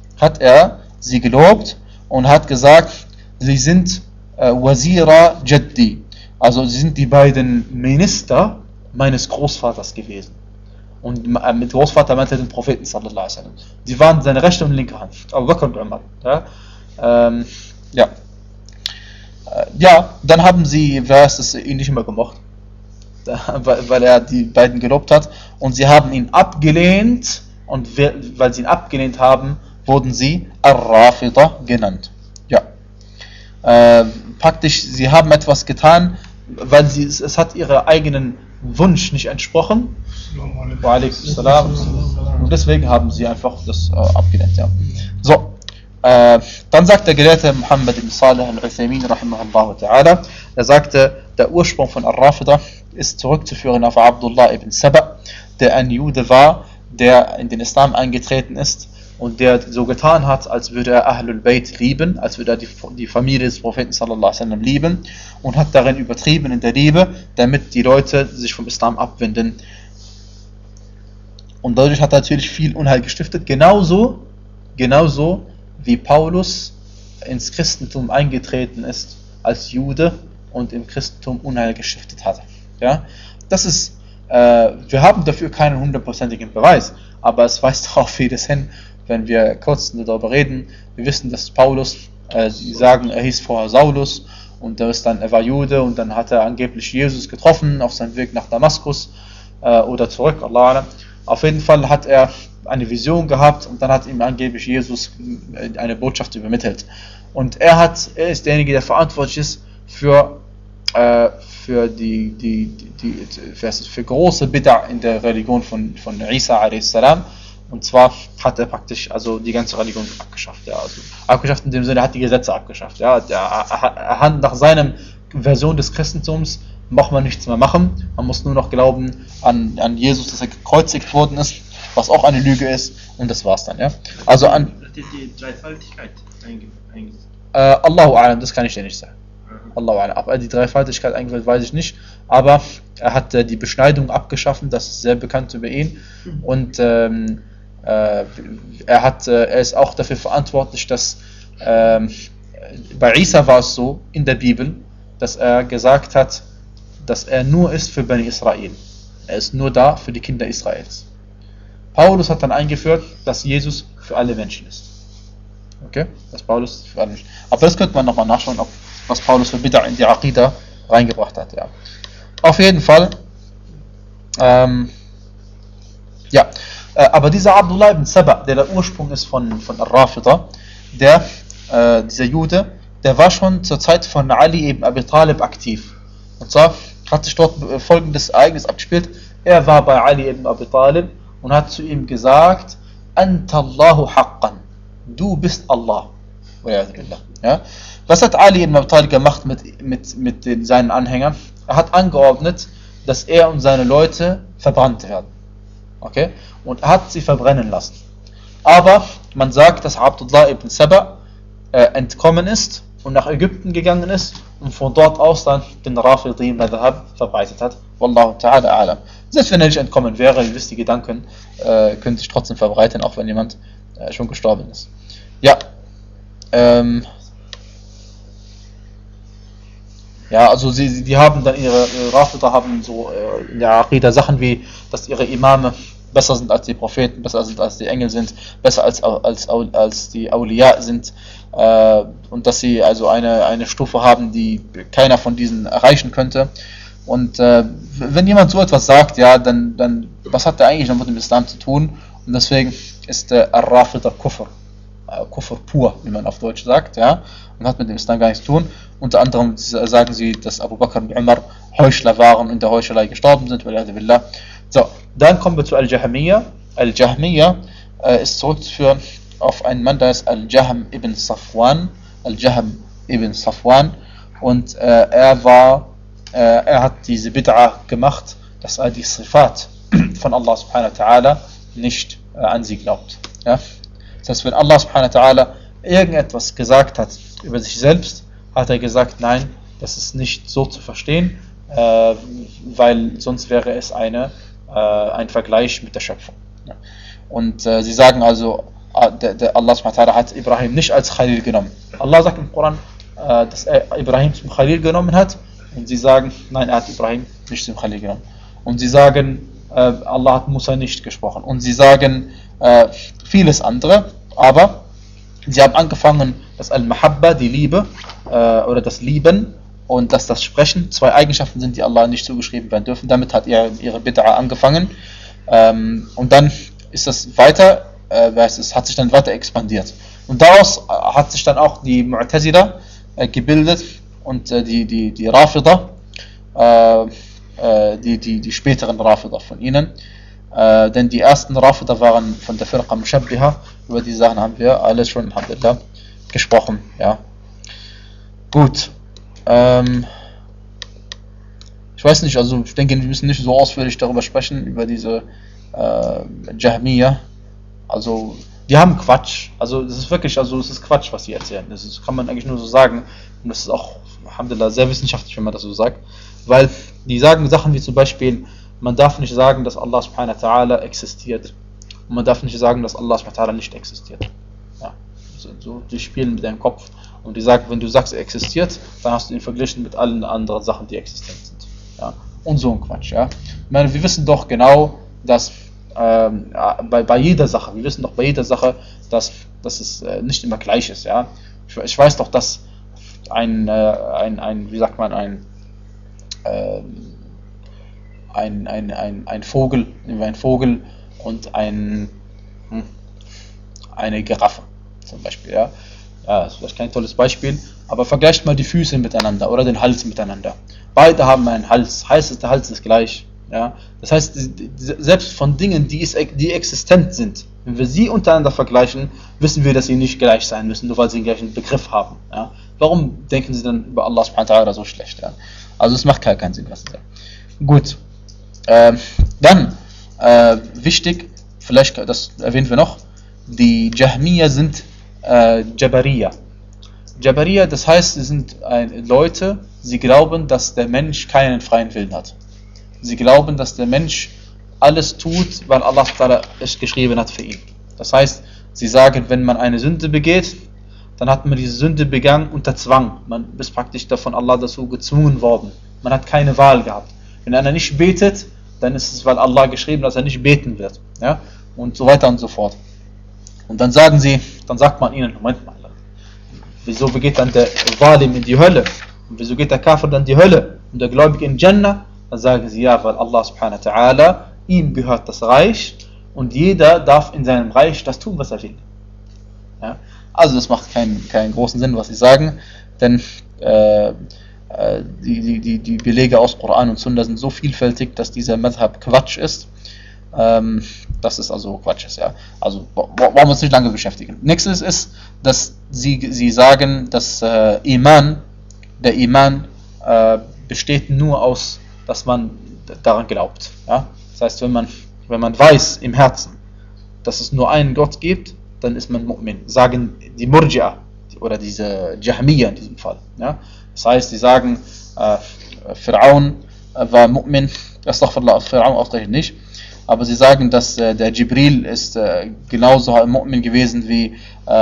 S1: Und hat gesagt, sie sind Wazira Jaddi, also sie sind die beiden Minister meines Großvaters gewesen. Und mit Großvater meinte er den Propheten sallallahu alaihi wasallam. Sie waren seine rechte und linke Hand, Abu Bakr und Umar. Ja, dann haben sie, ihn nicht mehr gemocht, weil er die beiden gelobt hat, und sie haben ihn abgelehnt, und weil sie ihn abgelehnt haben, wurden sie Ar-Rafida genannt. Ja. Praktisch, sie haben etwas getan, weil es hat ihrem eigenen Wunsch nicht entsprochen. Wa alaikum salam. Und deswegen haben sie einfach das abgelehnt. Ja. So, dann sagt der Gelehrte Muhammad ibn Salih al-Uthaymin rahimahullah ta'ala, er sagte, der Ursprung von Ar-Rafida ist zurückzuführen auf Abdullah ibn Saba, der ein Jude war, der in den Islam eingetreten ist und der so getan hat, als würde er Ahlul Bayt lieben, als würde er die Familie des Propheten sallallahu alaihi wasallam lieben, und hat darin übertrieben in der Liebe, damit die Leute sich vom Islam abwenden. Und dadurch hat er natürlich viel Unheil gestiftet, genauso wie Paulus ins Christentum eingetreten ist als Jude und im Christentum Unheil gestiftet hat. Ja? Das ist, wir haben dafür keinen hundertprozentigen Beweis, aber es weist darauf vieles hin, wenn wir kurz darüber reden. Wir wissen, dass Paulus, sie sagen, er hieß vorher Saulus, und er war Jude, und dann hat er angeblich Jesus getroffen auf seinem Weg nach Damaskus oder zurück, Allah alam. Auf jeden Fall hat er eine Vision gehabt, und dann hat ihm angeblich Jesus eine Botschaft übermittelt. Und er ist derjenige, der verantwortlich ist für große Bid'a in der Religion von Isa a.s. Und zwar hat er praktisch also die ganze Religion abgeschafft. Ja, also abgeschafft in dem Sinne, er hat die Gesetze abgeschafft. Ja, nach seiner Version des Christentums muss man nichts mehr machen. Man muss nur noch glauben an Jesus, dass er gekreuzigt worden ist, was auch eine Lüge ist, und das war's dann. Ja. Also
S2: die Dreifaltigkeit eingesetzt.
S1: Allahu a'lam, das kann ich dir nicht sagen. Allahu a'lam. Ob er die Dreifaltigkeit eingeführt, weiß ich nicht. Aber er hat die Beschneidung abgeschaffen, das ist sehr bekannt über ihn. Und Er ist auch dafür verantwortlich, dass bei Isa war es so in der Bibel, dass er gesagt hat, dass er nur ist für Bani Israel. Er ist nur da für die Kinder Israels. Paulus hat dann eingeführt, dass Jesus für alle Menschen ist. Okay? Dass Paulus für alle Menschen. Aber das könnte man nochmal nachschauen, was Paulus für Bid'a in die Aqida reingebracht hat. Ja. Auf jeden Fall. Aber dieser Abdullah ibn Saba, der Ursprung ist von Al-Rafida, dieser Jude, der war schon zur Zeit von Ali ibn Abi Talib aktiv. Und zwar hat sich dort folgendes Ereignis abgespielt. Er war bei Ali ibn Abi Talib und hat zu ihm gesagt, Anta Allahu haqqan, du bist Allah. Ja? Was hat Ali ibn Abi Talib gemacht mit seinen Anhängern? Er hat angeordnet, dass er und seine Leute verbrannt werden. Okay? Und er hat sie verbrennen lassen. Aber man sagt, dass Abdullah ibn Saba entkommen ist und nach Ägypten gegangen ist und von dort aus dann den Rafidi Madhab verbreitet hat. Wallahu ta'ala a'lam. Selbst wenn er nicht entkommen wäre, ihr wisst, die Gedanken können sich trotzdem verbreiten, auch wenn jemand schon gestorben ist. Ja. Ja, also die haben dann ihre Rafida haben so in der Aqida Sachen wie, dass ihre Imame besser sind als die Propheten, besser sind als die Engel sind, besser als die Awliya sind, und dass sie also eine Stufe haben, die keiner von diesen erreichen könnte. Und wenn jemand so etwas sagt, ja, dann was hat er eigentlich noch mit dem Islam zu tun? Und deswegen ist Ar-Rafida Kufr pur, wie man auf Deutsch sagt, ja, und hat mit dem Islam gar nichts zu tun. Unter anderem sagen sie, dass Abu Bakr und Umar Heuchler waren und in der Heuchelei gestorben sind, So, dann kommen wir zu Al-Jahmiyya. Al-Jahmiyya ist zurückzuführen auf einen Mann, der ist Al-Jahm ibn Safwan. Al-Jahm ibn Safwan. Und er hat diese Bid'a gemacht, dass er die Sifat von Allah subhanahu wa ta'ala nicht an sie glaubt. Ja? Das heißt, wenn Allah subhanahu wa ta'ala irgendetwas gesagt hat über sich selbst, hat er gesagt, nein, das ist nicht so zu verstehen, weil sonst wäre es ein Vergleich mit der Schöpfung. Ja. Und sie sagen also, Allah subhanahu wa ta'ala hat Ibrahim nicht als Khalil genommen. Allah sagt im Koran, dass er Ibrahim zum Khalil genommen hat, und sie sagen, nein, er hat Ibrahim nicht zum Khalil genommen. Und sie sagen, Allah hat Musa nicht gesprochen. Und sie sagen vieles andere, aber sie haben angefangen, dass Al-Mahabba, die Liebe, oder das Lieben, und dass das Sprechen zwei Eigenschaften sind, die Allah nicht zugeschrieben werden dürfen. Damit hat ihre Bid'a angefangen. Und dann ist das weiter, es hat sich dann weiter expandiert. Und daraus hat sich dann auch die Mu'tazila gebildet und die Rafida, die späteren Rafida von ihnen. Denn die ersten Rafida waren von der Firqa Mushabbiha. Über die Sachen haben wir alles schon, alhamdulillah, gesprochen. Ja. Gut. Ich weiß nicht, also ich denke, wir müssen nicht so ausführlich darüber sprechen, über diese Jahmiyya. Also, die haben Quatsch. Also, das ist wirklich, also, es ist Quatsch, was sie erzählen. Das kann man eigentlich nur so sagen. Und das ist auch, alhamdulillah, sehr wissenschaftlich, wenn man das so sagt. Weil die sagen Sachen wie zum Beispiel, man darf nicht sagen, dass Allah subhanahu wa ta'ala existiert. Und man darf nicht sagen, dass Allah subhanahu wa ta'ala nicht existiert. Ja. So, die spielen mit deinem Kopf. Und die sagen, wenn du sagst, er existiert, dann hast du ihn verglichen mit allen anderen Sachen, die existent sind. Ja. Und so ein Quatsch. Ja. Ich meine, wir wissen doch genau, dass bei jeder Sache, dass es nicht immer gleich ist. Ja. Ich weiß doch, dass ein Vogel und eine Giraffe zum Beispiel, ja. Ja, das ist vielleicht kein tolles Beispiel, aber vergleicht mal die Füße miteinander oder den Hals miteinander. Beide haben einen Hals, heißt der Hals ist gleich. Ja? Das heißt, selbst von Dingen, die existent sind, wenn wir sie untereinander vergleichen, wissen wir, dass sie nicht gleich sein müssen, nur weil sie den gleichen Begriff haben. Ja? Warum denken sie dann über Allah subhanahu wa ta'ala so schlecht? Ja? Also es macht keinen Sinn, was sie sagen. Gut, dann wichtig, vielleicht das erwähnen wir noch, die Jahmiyya sind Jabariya. Jabariya, das heißt, sie sind Leute, sie glauben, dass der Mensch keinen freien Willen hat. Sie glauben, dass der Mensch alles tut, weil Allah es geschrieben hat für ihn. Das heißt, sie sagen, wenn man eine Sünde begeht, dann hat man diese Sünde begangen unter Zwang. Man ist praktisch von Allah dazu gezwungen worden. Man hat keine Wahl gehabt. Wenn einer nicht betet, dann ist es, weil Allah geschrieben, dass er nicht beten wird. Ja? Und so weiter und so fort. Und dann sagt man ihnen, Moment mal, wieso begeht dann der Zalim in die Hölle? Und wieso geht der Kafir dann in die Hölle? Und der Gläubige in Jannah? Dann sagen sie, ja, weil Allah subhanahu wa ta'ala, ihm gehört das Reich und jeder darf in seinem Reich das tun, was er will. Ja? Also das macht keinen großen Sinn, was sie sagen, denn die Belege aus Koran und Sunna sind so vielfältig, dass dieser Madhab Quatsch ist. Das ist also Quatsch ist, ja. Also wollen wir uns nicht lange beschäftigen. Nächstes ist, dass sie sagen, dass der Iman besteht nur aus, dass man daran glaubt. Ja? Das heißt, wenn man weiß im Herzen, dass es nur einen Gott gibt, dann ist man Mu'min. Sagen die Murji'a oder diese Jahmiya in diesem Fall. Ja? Das heißt, sie sagen, Fir'aun war Mu'min, Astaghfirullah, Fir'aun ausgerechnet nicht, aber sie sagen, dass der Jibril ist genauso Mu'min gewesen wie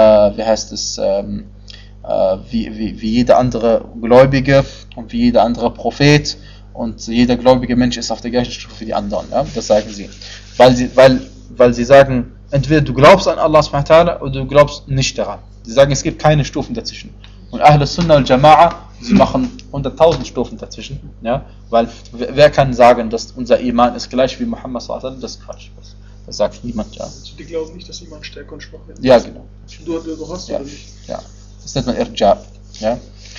S1: jeder andere Gläubige und wie jeder andere Prophet, und jeder gläubige Mensch ist auf der gleichen Stufe wie die anderen. Ja? Das sagen sie. Weil sie sagen, entweder du glaubst an Allah subhanahu wa ta'ala oder du glaubst nicht daran. Sie sagen, es gibt keine Stufen dazwischen. Und Ahl Sunnah und Jama'a, sie machen 100.000 Stufen dazwischen. Ja? Weil wer kann sagen, dass unser Iman ist gleich wie Muhammad sallallahu alaihi wasallam? Das ist Quatsch. Das sagt niemand. Ja.
S3: Also die glauben nicht, dass Iman stärker und schwach wird.
S1: Ja, genau.
S3: Du hast
S1: ja.
S3: Oder nicht?
S1: Ja. Das nennt man Irja. Ja.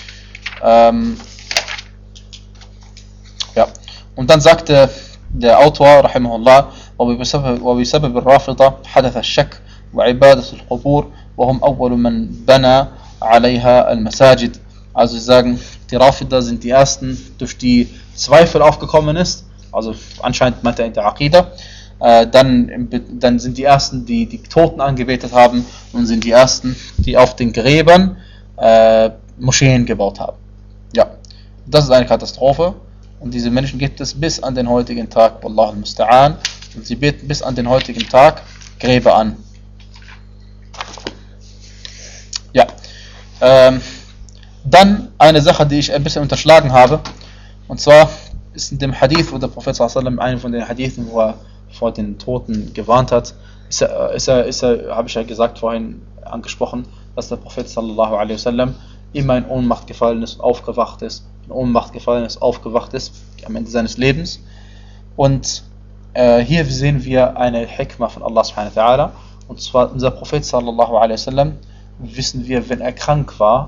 S1: Ja. Und dann sagte der Autor, rahimahullah, وبسبب الرافضة حدث الشك وعبادة القبور وهم أول من بنى عليها المساجد. Also sie sagen, die Rafida sind die ersten, durch die Zweifel aufgekommen ist, also anscheinend meint er in der Aqidah, dann sind die ersten, die die Toten angebetet haben, und sind die ersten, die auf den Gräbern Moscheen gebaut haben. Ja, das ist eine Katastrophe, und diese Menschen gibt es bis an den heutigen Tag, Wallahu al-Musta'an, und sie beten bis an den heutigen Tag Gräber an. Ja, dann eine Sache, die ich ein bisschen unterschlagen habe, und zwar ist in dem Hadith, wo der Prophet sallallahu alaihi wasallam, einen von den Hadithen, wo er vor den Toten gewarnt hat, habe ich ja gesagt, vorhin angesprochen, dass der Prophet sallallahu alaihi wasallam immer in Ohnmacht gefallen ist, aufgewacht ist, aufgewacht ist am Ende seines Lebens. Und hier sehen wir eine Hikmah von Allah subhanahu wa ta'ala, und zwar unser Prophet sallallahu alaihi wasallam, wissen wir, wenn er krank war,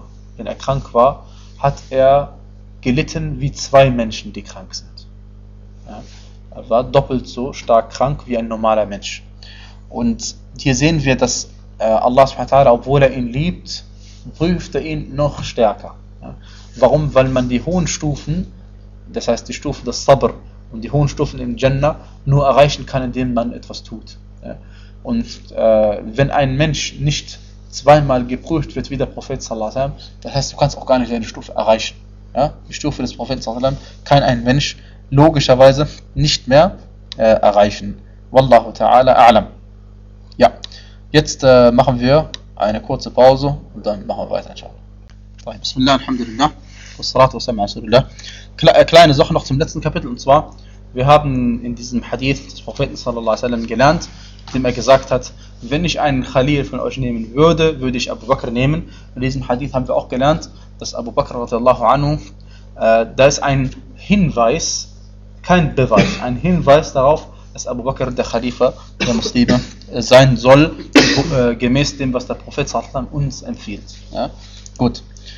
S1: hat er gelitten wie zwei Menschen, die krank sind. Ja, er war doppelt so stark krank wie ein normaler Mensch. Und hier sehen wir, dass Allah subhanahu wa ta'ala, obwohl er ihn liebt, prüft er ihn noch stärker. Ja. Warum? Weil man die hohen Stufen, das heißt die Stufen des Sabr und die hohen Stufen im Jannah, nur erreichen kann, indem man etwas tut. Ja. Und wenn ein Mensch nicht zweimal geprüft wird wie der Prophet sallallahu alaihi wasallam, das heißt, du kannst auch gar nicht eine Stufe erreichen. Ja? Die Stufe des Propheten sallallahu alaihi wasallam kann ein Mensch logischerweise nicht mehr erreichen. Wallahu ta'ala a'lam. Ja, jetzt machen wir eine kurze Pause und dann machen wir weiter, inshallah. Bismillah, alhamdulillah, wassalatu wassalamu ala rasulillah. Kleine Sache noch zum letzten Kapitel, und zwar, wir haben in diesem Hadith des Propheten sallallahu alaihi wasallam gelernt, indem er gesagt hat, wenn ich einen Khalil von euch nehmen würde, würde ich Abu Bakr nehmen. In diesem Hadith haben wir auch gelernt, dass Abu Bakr radiyallahu anhu, da ist ein Hinweis, kein Beweis, ein Hinweis darauf, dass Abu Bakr der Khalifa der Muslime sein soll, gemäß dem, was der Prophet sallallahu alaihi wasallam uns empfiehlt. Ja? Gut.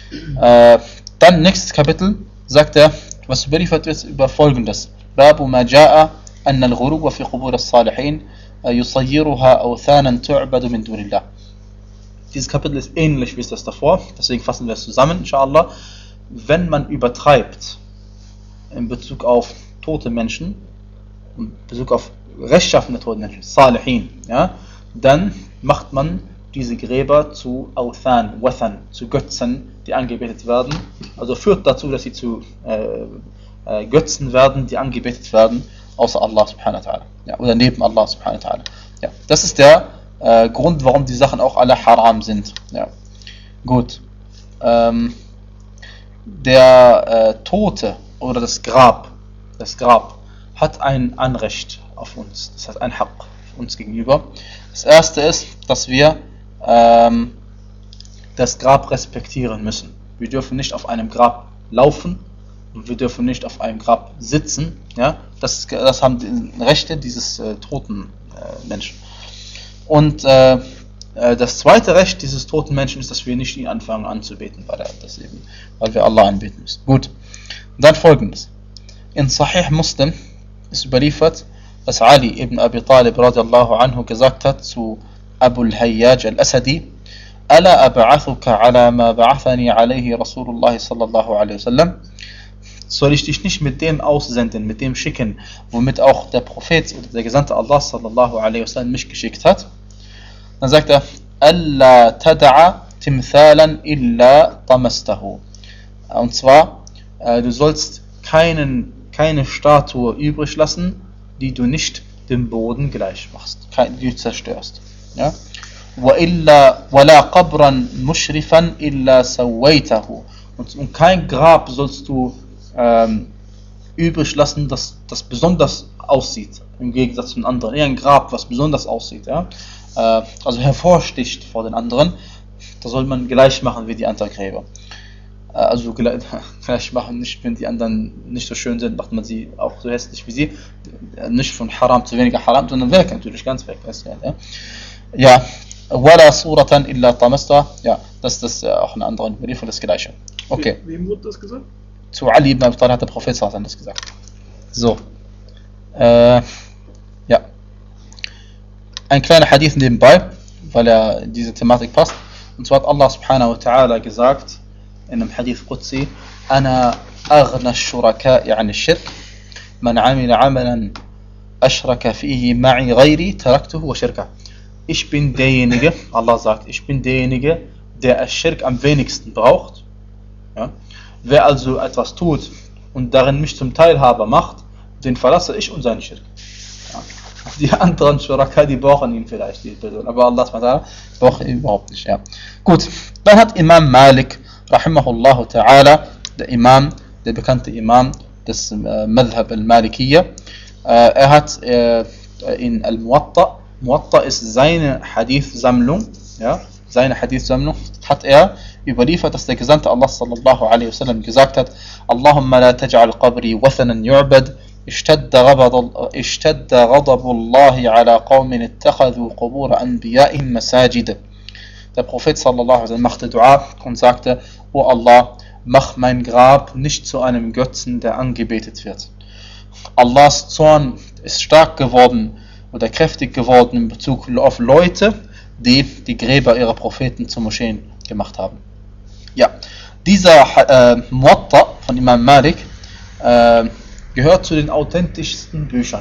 S1: Dann nächstes Kapitel sagt er, was überliefert wird über Folgendes. Babu ma ja'a anna al-ghuruwa fi qubur as-salihin yusayyiruha awthanan tu'badu min dunillah. Dieses Kapitel ist ähnlich wie das davor, deswegen fassen wir es zusammen, inshallah. Wenn man übertreibt in Bezug auf tote Menschen, in Bezug auf rechtschaffene tote Menschen, Salihin, ja, dann macht man diese Gräber zu Awthan, Wathan, zu Götzen, die angebetet werden. Also führt dazu, dass sie zu Götzen werden, die angebetet werden, außer Allah subhanahu wa ta'ala. Ja, oder neben Allah subhanahu wa ta'ala. Ja, das ist der Grund, warum die Sachen auch alle haram sind. Ja. Gut. Der Tote oder das Grab hat ein Anrecht auf uns, das hat ein Haq uns gegenüber. Das erste ist, dass wir das Grab respektieren müssen. Wir dürfen nicht auf einem Grab laufen und wir dürfen nicht auf einem Grab sitzen. Ja? Das haben die Rechte dieses toten Menschen. Und das zweite Recht dieses toten Menschen ist, dass wir nicht ihn anfangen anzubeten, weil wir Allah anbeten müssen. Gut, dann folgendes. In Sahih Muslim ist überliefert, dass Ali ibn Abi Talib radiallahu anhu gesagt hat zu Abu al-Hayyaj al-Asadi: Ala ab'athuka ala ma ba'athani alayhi Rasulullah sallallahu alaihi wasallam. Soll ich dich nicht mit dem aussenden, mit dem schicken, womit auch der Prophet oder der Gesandte Allah sallallahu alaihi wasallam mich geschickt hat? Dann sagt er: Alla tad'a timthalan illa tamastahu. Und zwar, du sollst keine Statue übrig lassen, die du nicht dem Boden gleich machst, die du zerstörst. Ja? وَلَا قَبْرًا مُشْرِفًا إِلَّا سَوَّيْتَهُ. Und kein Grab sollst du übrig lassen, das besonders aussieht, im Gegensatz zu den anderen. Eher ein Grab, was besonders aussieht. Ja? Also hervorsticht vor den anderen. Da soll man gleich machen wie die anderen Gräber. Also gleich machen, nicht wenn die anderen nicht so schön sind, macht man sie auch so hässlich wie sie. Nicht von Haram zu weniger Haram, sondern weg, natürlich ganz weg. Ja, wala suratan illa tamasta. Ja, das ist auch eine andere Überlieferung, das Gleiche. Okay.
S3: Wem wurde das gesagt?
S1: Zu Ali ibn Abi Talib hat der Prophet sallallahu alaihi wasallam das gesagt. So. Ja. Ein kleiner Hadith nebenbei, weil er in diese Thematik passt. Und zwar hat Allah subhanahu wa ta'ala gesagt in einem Hadith Qudsi: Ana aghna ash-shuraka'i 'an ash-shirk, man 'amila 'amalan ashraka fihi ma'i ghayri taraktuhu wa shirka. Ich bin derjenige, Allah sagt, ich bin derjenige, der Ash-Shirk am wenigsten braucht. Ja? Wer also etwas tut und darin mich zum Teilhaber macht, den verlasse ich und seinen Shirk. Ja? Die anderen Shuraka, die brauchen ihn vielleicht, die Person, aber Allah braucht ihn überhaupt nicht. Ja? Gut, dann hat Imam Malik rahimahullah ta'ala, der bekannte Imam des Madhhab al-Malikiyya, er hat in Al-Muwatta, Muwatta ist seine Hadith-Sammlung, ja, hat er überliefert, dass der Gesandte Allah sallallahu alaihi wasallam gesagt hat: Allahumma la taj'al qabri wathanan yu'bad, ishtadda ghadabullahi ala qawmin ittakhadhu qubur anbiya'ihim masajid. Der Prophet sallallahu alaihi wasallam machte Dua und sagte: O Allah, mach mein Grab nicht zu einem Götzen, der angebetet wird. Allahs Zorn ist stark geworden oder kräftig geworden in Bezug auf Leute, die die Gräber ihrer Propheten zu Moscheen gemacht haben. Ja, dieser Muwatta von Imam Malik gehört zu den authentischsten Büchern.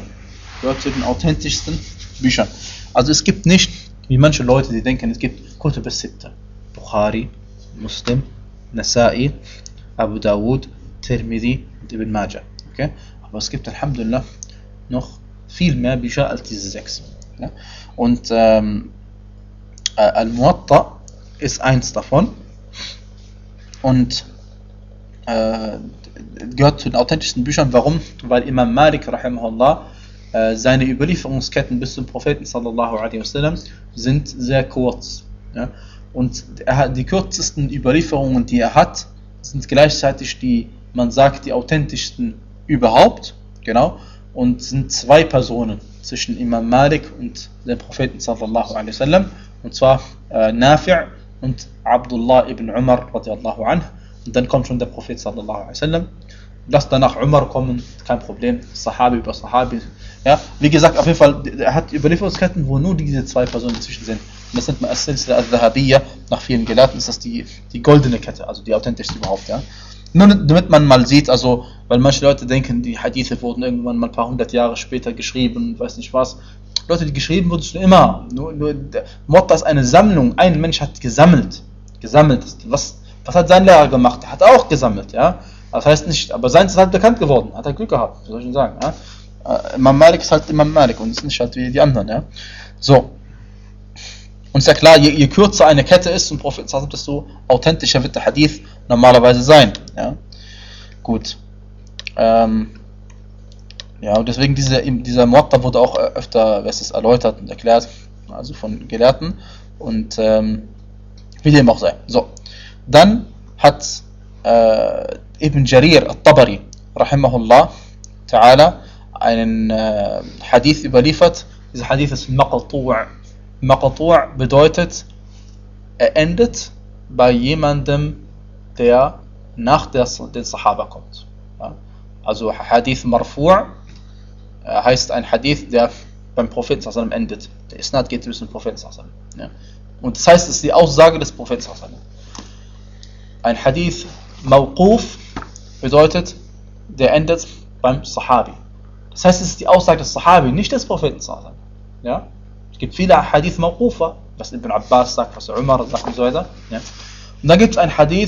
S1: Also es gibt nicht, wie manche Leute, die denken, es gibt Kutub as-Sitta, Bukhari, Muslim, Nasa'i, Abu Dawud, Tirmidhi und Ibn Majah. Okay? Aber es gibt alhamdulillah noch viel mehr Bücher als diese 6. Ja? Und Al-Muwatta ist eins davon und gehört zu den authentischsten Büchern. Warum? Weil Imam Malik rahimahullah seine Überlieferungsketten bis zum Propheten sallallahu alaihi wasallam sind sehr kurz. Ja? Und die kürzesten Überlieferungen, die er hat, sind gleichzeitig die authentischsten überhaupt. Genau. Und sind 2 Personen zwischen Imam Malik und dem Propheten sallallahu alaihi wasallam, und zwar Nafi' und Abdullah ibn Umar radiallahu anhu. Und dann kommt schon der Prophet sallallahu alaihi wasallam. Lass danach Umar kommen, kein Problem, Sahabi über Sahabi. Ja, wie gesagt, auf jeden Fall, er hat Überlieferungsketten, wo nur diese 2 Personen dazwischen sind. Und das nennt man As-Silsila al-Dhahabiyya, nach vielen Gelehrten ist das die goldene Kette, also die authentischste überhaupt. Ja. Nur damit man mal sieht, also, weil manche Leute denken, die Hadithe wurden irgendwann mal ein paar 100 Jahre später geschrieben, weiß nicht was. Leute, die geschrieben wurden schon immer. Nur Muwatta ist eine Sammlung. Ein Mensch hat gesammelt. Was hat sein Lehrer gemacht? Er hat auch gesammelt, ja. Das heißt nicht, aber seins ist halt bekannt geworden. Hat er Glück gehabt, was soll ich denn sagen, ja. Imam Malik ist halt Imam Malik und ist nicht halt wie die anderen, ja. So. Und ist ja klar, je kürzer eine Kette ist zum Prophet, desto authentischer wird der Hadith normalerweise sein. Ja? Gut. Ja, und deswegen dieser Muwatta wurde auch öfter erläutert und erklärt, also von Gelehrten. Und wie dem auch sei. So. Dann hat Ibn Jarir al-Tabari, rahimahullah ta'ala, einen Hadith überliefert. Dieser Hadith ist Maqtu'. Maqtu' bedeutet, er endet bei jemandem, der nach den Sahaba kommt. Ja? Also Hadith Marfu' heißt ein Hadith, der beim Propheten sallallahu alaihi wasallam endet. Der Isnad geht bis zum Propheten sallallahu alaihi wasallam. Ja? Und das heißt, es ist die Aussage des Propheten sallallahu alaihi wasallam. Ein Hadith Mawquf bedeutet, der endet beim Sahabi. Das heißt, es ist die Aussage des Sahabi, nicht des Propheten sallallahu alaihi wasallam. Ja? Es gibt viele Hadith Mawqufa, was Ibn Abbas sagt, was Umar sagt und so weiter. Ja? Und dann gibt es ein Hadith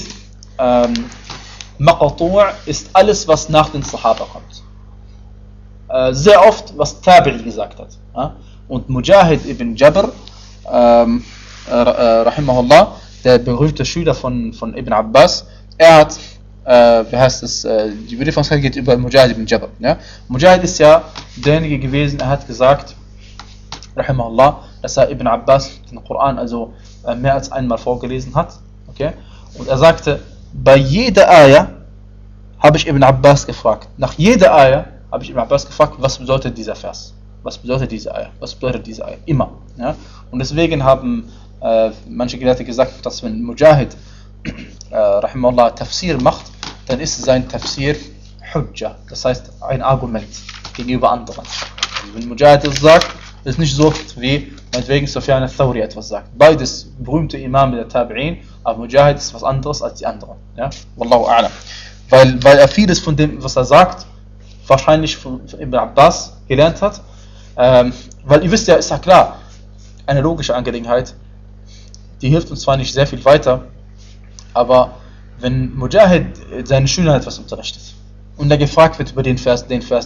S1: Maqtu' ist alles, was nach den Sahaba kommt. Sehr oft, was Tabi'i gesagt hat. Ja? Und Mujahid ibn Jabr, rahimahullah, der berühmte Schüler von Ibn Abbas, er hat, die Überlieferungskette geht über Mujahid ibn Jabr. Ja? Mujahid ist ja derjenige gewesen, er hat gesagt, rahimahullah, dass er Ibn Abbas den Koran also mehr als einmal vorgelesen hat. Okay? Und er sagte, bei jeder Ayah habe ich Ibn Abbas gefragt. Nach jeder Ayah habe ich Ibn Abbas gefragt, was bedeutet dieser Vers? Was bedeutet diese Ayah? Was bedeutet diese Ayah? Immer. Ja? Und deswegen haben manche Gelehrte gesagt, dass wenn Mujahid rahimahullah Tafsir macht, dann ist sein Tafsir Hujja, das heißt ein Argument gegenüber anderen. Also wenn Mujahid das sagt, ist nicht so wie meinetwegen Sufyan al-Thawri etwas sagt. Beides berühmte Imame der Tabi'in, aber Mujahid ist was anderes als die anderen. Ja? Wallahu a'lam. Weil er vieles von dem, was er sagt, wahrscheinlich von Ibn Abbas gelernt hat. Weil ihr wisst ja, ist ja klar, eine logische Angelegenheit, die hilft uns zwar nicht sehr viel weiter, aber wenn Mujahid seinen Schülern etwas unterrichtet und er gefragt wird über den Vers,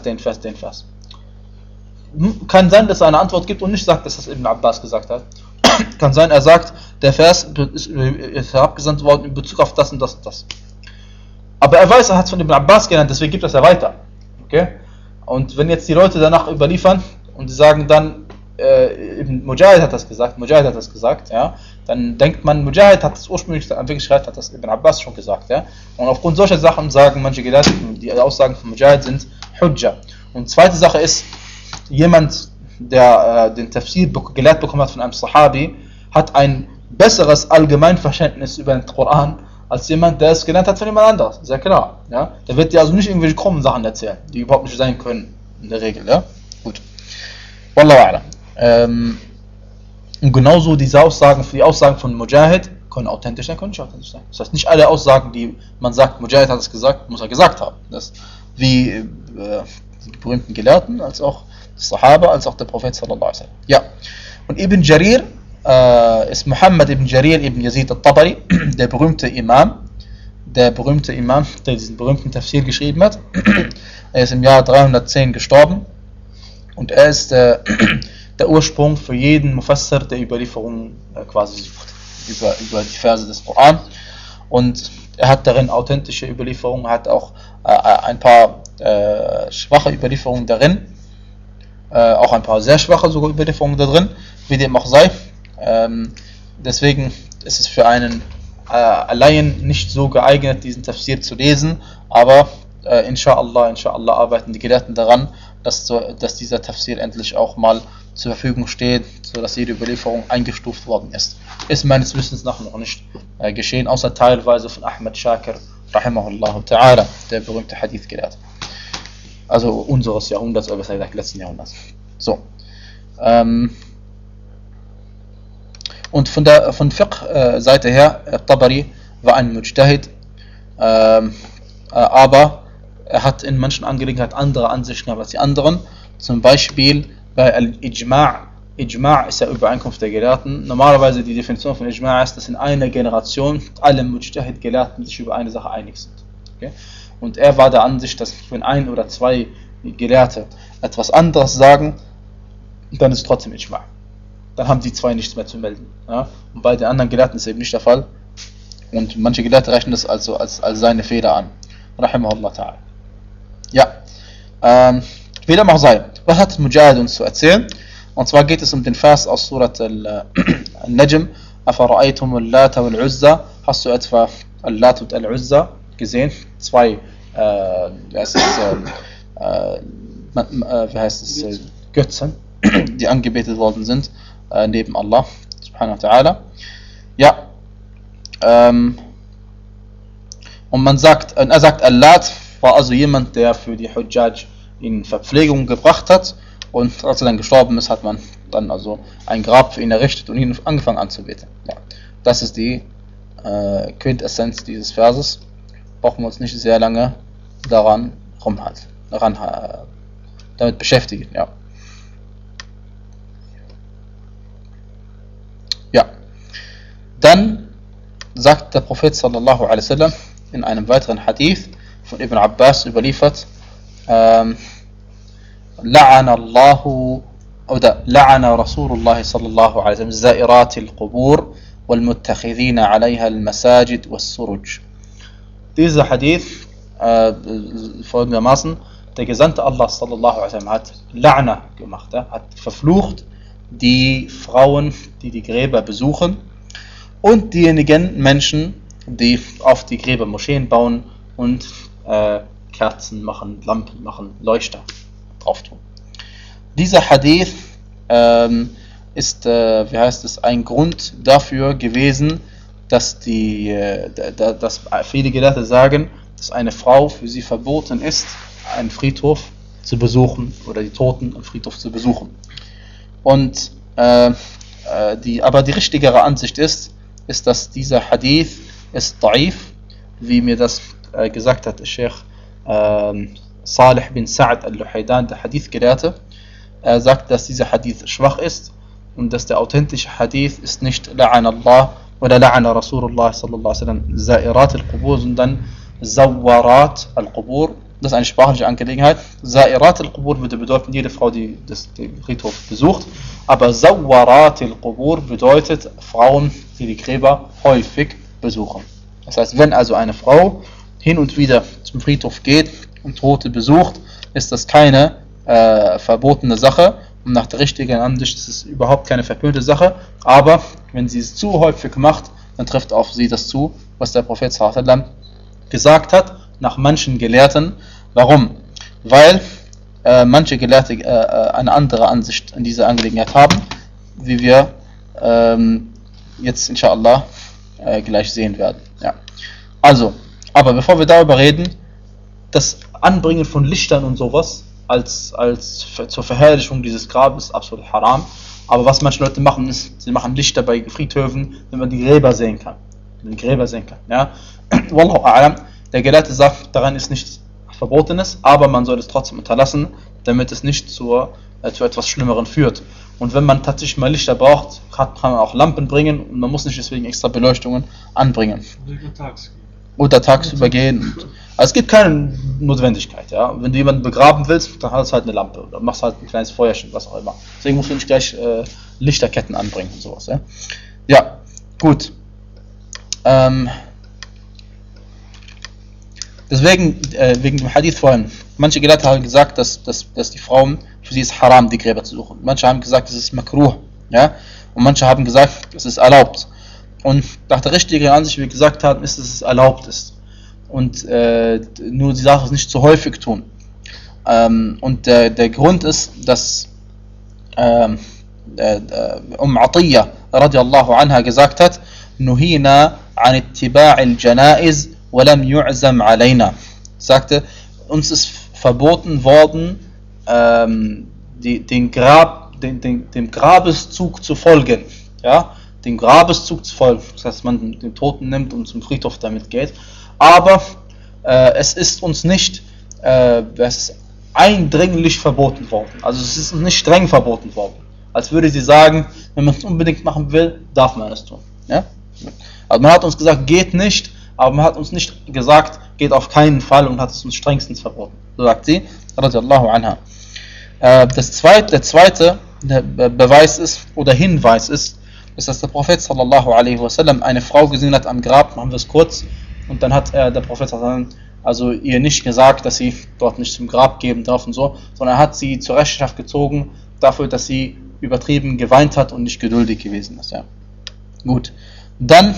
S1: kann sein, dass er eine Antwort gibt und nicht sagt, dass das Ibn Abbas gesagt hat. Kann sein, er sagt, der Vers ist herabgesandt worden in Bezug auf das und das und das. Aber er weiß, er hat es von Ibn Abbas gelernt, deswegen gibt er es ja weiter. Okay? Und wenn jetzt die Leute danach überliefern und die sagen dann, Mujahid hat das gesagt, ja, dann denkt man, Mujahid hat das ursprünglich geschrieben, hat das Ibn Abbas schon gesagt. Ja? Und aufgrund solcher Sachen sagen manche Gelehrte, die Aussagen von Mujahid sind Hujja. Und zweite Sache ist, jemand, der den Tafsir gelehrt bekommen hat von einem Sahabi, hat ein besseres Allgemeinverständnis über den Koran, als jemand, der es gelernt hat von jemand anderes. Sehr klar. Ja? Der wird dir also nicht irgendwelche krummen Sachen erzählen, die überhaupt nicht sein können, in der Regel. Ja? Gut. Wallahu a'lam. Und genauso die Aussagen von Mujahid können authentisch sein, können nicht authentisch sein. Das heißt, nicht alle Aussagen, die man sagt, Mujahid hat es gesagt, muss er gesagt haben. Das wie die berühmten Gelehrten, als auch die Sahaba, als auch der Prophet sallallahu alaihi wasallam. Ja. Und Ibn Jarir ist Muhammad ibn Jarir ibn Yazid al-Tabari, der berühmte Imam, der diesen berühmten Tafsir geschrieben hat. Er ist im Jahr 310 gestorben und er ist der Ursprung für jeden Mufassir, der Überlieferungen quasi sucht, über die Verse des Koran. Und er hat darin authentische Überlieferungen, hat auch ein paar schwache Überlieferungen darin, auch ein paar sehr schwache sogar Überlieferungen da drin, wie dem auch sei. Deswegen ist es für einen Laien nicht so geeignet, diesen Tafsir zu lesen, aber inshallah arbeiten die Gelehrten daran, dass dieser Tafsir endlich auch mal zur Verfügung steht, sodass jede Überlieferung eingestuft worden ist. Ist meines Wissens nach noch nicht geschehen, außer teilweise von Ahmad Shakir, rahimahullah ta'ala, der berühmte Hadith-Gelehrte. Also unseres Jahrhunderts, oder besser gesagt letzten Jahrhunderts. So. Und von Fiqh-Seite her, Tabari war ein Mujtahid, aber er hat in manchen Angelegenheiten andere Ansichten als die anderen. Zum Beispiel bei Al-Ijma'. Ijma' ist ja Übereinkunft der Gelehrten. Normalerweise die Definition von Ijma' ist, dass in einer Generation alle Mujtahid-Gelehrten sich über eine Sache einig sind. Okay? Und er war der Ansicht, dass wenn ein oder zwei Gelehrte etwas anderes sagen, dann ist es trotzdem Ijma'. dann haben die zwei nichts mehr zu melden. Ja? Und bei den anderen Gelehrten ist eben nicht der Fall. Und manche Gelehrte rechnen das also als seine Fehler an. Rahimahullah ta'ala. Ja. Wie dem auch sei. Was hat Mujahid uns zu erzählen? Und zwar geht es um den Vers aus Surat al-Najm. Afara'aytum al-Lata wal-Uzza. Hast du etwa al-Lat und al-Uzza gesehen? Zwei, Götzen, die angebetet worden sind, neben Allah, subhanahu wa ta'ala. Ja. Und er sagt, Al-Lat war also jemand, der für die Hujjaj in Verpflegung gebracht hat, und als er dann gestorben ist, hat man dann also ein Grab für ihn errichtet und ihn angefangen anzubeten. Ja. Das ist die Quintessenz dieses Verses. Brauchen wir uns nicht sehr lange damit beschäftigen. Ja. Ja. Dann sagt der Prophet sallallahu alaihi wasallam in einem weiteren Hadith von Ibn Abbas überliefert, لعن رسول الله صلى الله عليه وسلم زائرات القبور والمتخذين عليها المساجد والسرج. Dieser Hadith folgendermaßen: Der Gesandte Allah sallallahu alaihi wasallam hat La'na gemacht, hat verflucht die Frauen, die die Gräber besuchen, und diejenigen Menschen, die auf die Gräber Moscheen bauen und Kerzen machen, Lampen machen, Leuchter drauf tun. Dieser Hadith ist, ein Grund dafür gewesen, dass viele Gelehrte sagen, dass eine Frau für sie verboten ist, einen Friedhof zu besuchen oder die Toten im Friedhof zu besuchen. Und aber die richtigere Ansicht ist, dass dieser Hadith ist da'if, wie mir das gesagt hat, Sheikh Salih bin Sa'd al-Luhaydan, der Hadith-Gelehrte. Er sagt, dass dieser Hadith schwach ist und dass der authentische Hadith ist nicht La'an Allah oder La'an Rasulullah sallallahu alaihi wasallam Za'irat al-Qubur, sondern Zawarat al-Qubur. Das ist eine sprachliche Angelegenheit. Za'irat al-Qubur würde bedeuten, jede Frau, die den Friedhof besucht. Aber Zawarat al-Qubur bedeutet Frauen, die die Gräber häufig besuchen. Das heißt, wenn also eine Frau hin und wieder zum Friedhof geht und Tote besucht, ist das keine verbotene Sache. Und nach der richtigen Ansicht ist es überhaupt keine verpönte Sache. Aber wenn sie es zu häufig macht, dann trifft auf sie das zu, was der Prophet sallallahu alaihi wasallam gesagt hat, nach manchen Gelehrten. Warum? Weil manche Gelehrte eine andere Ansicht in dieser Angelegenheit haben, wie wir jetzt inshallah gleich sehen werden. Ja. Also, aber bevor wir darüber reden, das Anbringen von Lichtern und sowas als zur Verherrlichung dieses Grabes ist absolut haram. Aber was manche Leute machen, ist, sie machen Lichter bei Friedhöfen, wenn man die Gräber sehen kann. Ja? Wallahu a'lam. Der Gelehrte sagt, daran ist nichts Verbotenes, aber man soll es trotzdem unterlassen, damit es nicht zu etwas Schlimmeren führt. Und wenn man tatsächlich mal Lichter braucht, kann man auch Lampen bringen und man muss nicht deswegen extra Beleuchtungen anbringen. Oder tagsüber gehen. Also es gibt keine Notwendigkeit. Ja? Wenn du jemanden begraben willst, dann hast du halt eine Lampe oder machst halt ein kleines Feuerchen, was auch immer. Deswegen musst du nicht gleich Lichterketten anbringen und sowas. Ja, gut. Deswegen, wegen dem Hadith vorhin, manche Gelehrte haben gesagt, dass die Frauen, für sie ist haram, die Gräber zu suchen. Manche haben gesagt, es ist makruh, ja? Und manche haben gesagt, es ist erlaubt. Und nach der richtigen Ansicht, wie wir gesagt haben, ist, dass es erlaubt ist. Und nur die Sache ist nicht zu häufig tun. Und der Grund ist, dass Atiyya radiallahu anha gesagt hat, Nuhina an ittiba'il janaiz walam yu'zam alayna. Sagte, uns ist verboten worden, dem Grabeszug zu folgen. Ja? Dem Grabeszug zu folgen. Das heißt, man den Toten nimmt und zum Friedhof damit geht. Aber es ist uns nicht eindringlich verboten worden. Also es ist uns nicht streng verboten worden. Als würde sie sagen, wenn man es unbedingt machen will, darf man es tun. Ja? Also man hat uns gesagt, geht nicht, aber man hat uns nicht gesagt, geht auf keinen Fall, und hat es uns strengstens verboten. So sagt sie, radiallahu anha. Der zweite der Beweis ist oder Hinweis ist, dass der Prophet sallallahu alaihi wasallam eine Frau gesehen hat am Grab, machen wir es kurz, und dann hat der Prophet sallallahu also ihr nicht gesagt, dass sie dort nicht zum Grab geben darf und so, sondern er hat sie zur Rechenschaft gezogen dafür, dass sie übertrieben geweint hat und nicht geduldig gewesen ist. Ja. Gut, dann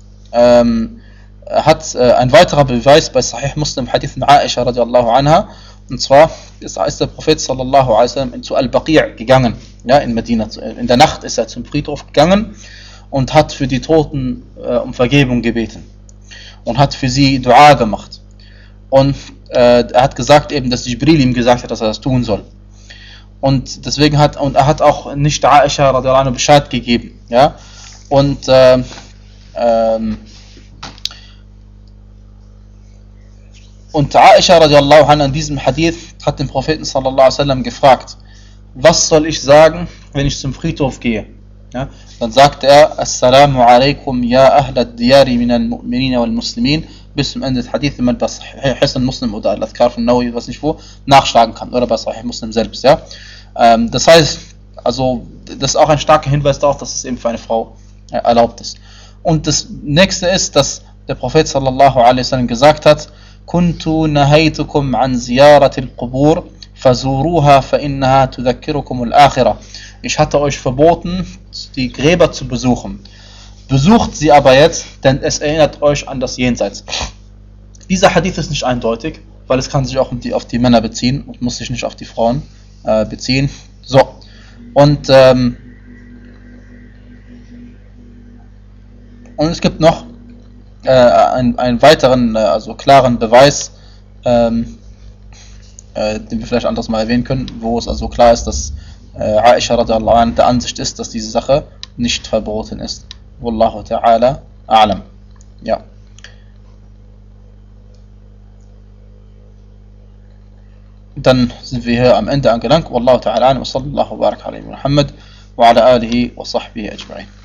S1: hat ein weiterer Beweis bei Sahih Muslim Hadith Aisha radiallahu anha, und zwar ist der Prophet sallallahu alaihi wasallam zu Al-Baqi' gegangen, ja, in Medina. In der Nacht ist er zum Friedhof gegangen und hat für die Toten um Vergebung gebeten und hat für sie Dua gemacht. Und er hat gesagt eben, dass Jibril ihm gesagt hat, dass er das tun soll. Und deswegen er hat auch nicht Aisha radiallahu anha Bescheid gegeben, ja. Und Aisha radiallahu anha in diesem Hadith hat den Propheten sallallahu alaihi wasallam gefragt, was soll ich sagen, wenn ich zum Friedhof gehe? Ja, dann sagt er, Assalamu alaikum ya ahlad diyari min al-mu'minina wal muslimin, bis zum Ende des Hadith, wenn man bei Sahih Muslim oder Al-Adhkar von Nawawi, was nicht wo, nachschlagen kann, oder bei Sahih Muslim selbst. Ja? Das heißt, also, das ist auch ein starker Hinweis darauf, dass es eben für eine Frau erlaubt ist. Und das nächste ist, dass der Prophet sallallahu alaihi wasallam gesagt hat, Kuntu nahaytukum an ziyarati al-qubur fazuruha fa innaha tudhakkirukum al-akhirah. Ich hatte euch verboten, die Gräber zu besuchen. Besucht sie aber jetzt, denn es erinnert euch an das Jenseits. Dieser Hadith ist nicht eindeutig, weil es kann sich auch auf die Männer beziehen und muss sich nicht auf die Frauen beziehen. So, und es gibt noch einen weiteren, also klaren Beweis, den wir vielleicht anderes mal erwähnen können, wo es also klar ist, dass Aisha radiallahu anha der Ansicht ist, dass diese Sache nicht verboten ist. Wallahu ta'ala a'lam. Ja. Dann sind wir hier am Ende angelangt. Wallahu ta'ala a'lam. Wa sallallahu wa baraka ala Muhammad wa ala alihi wa sahbihi ajma'in.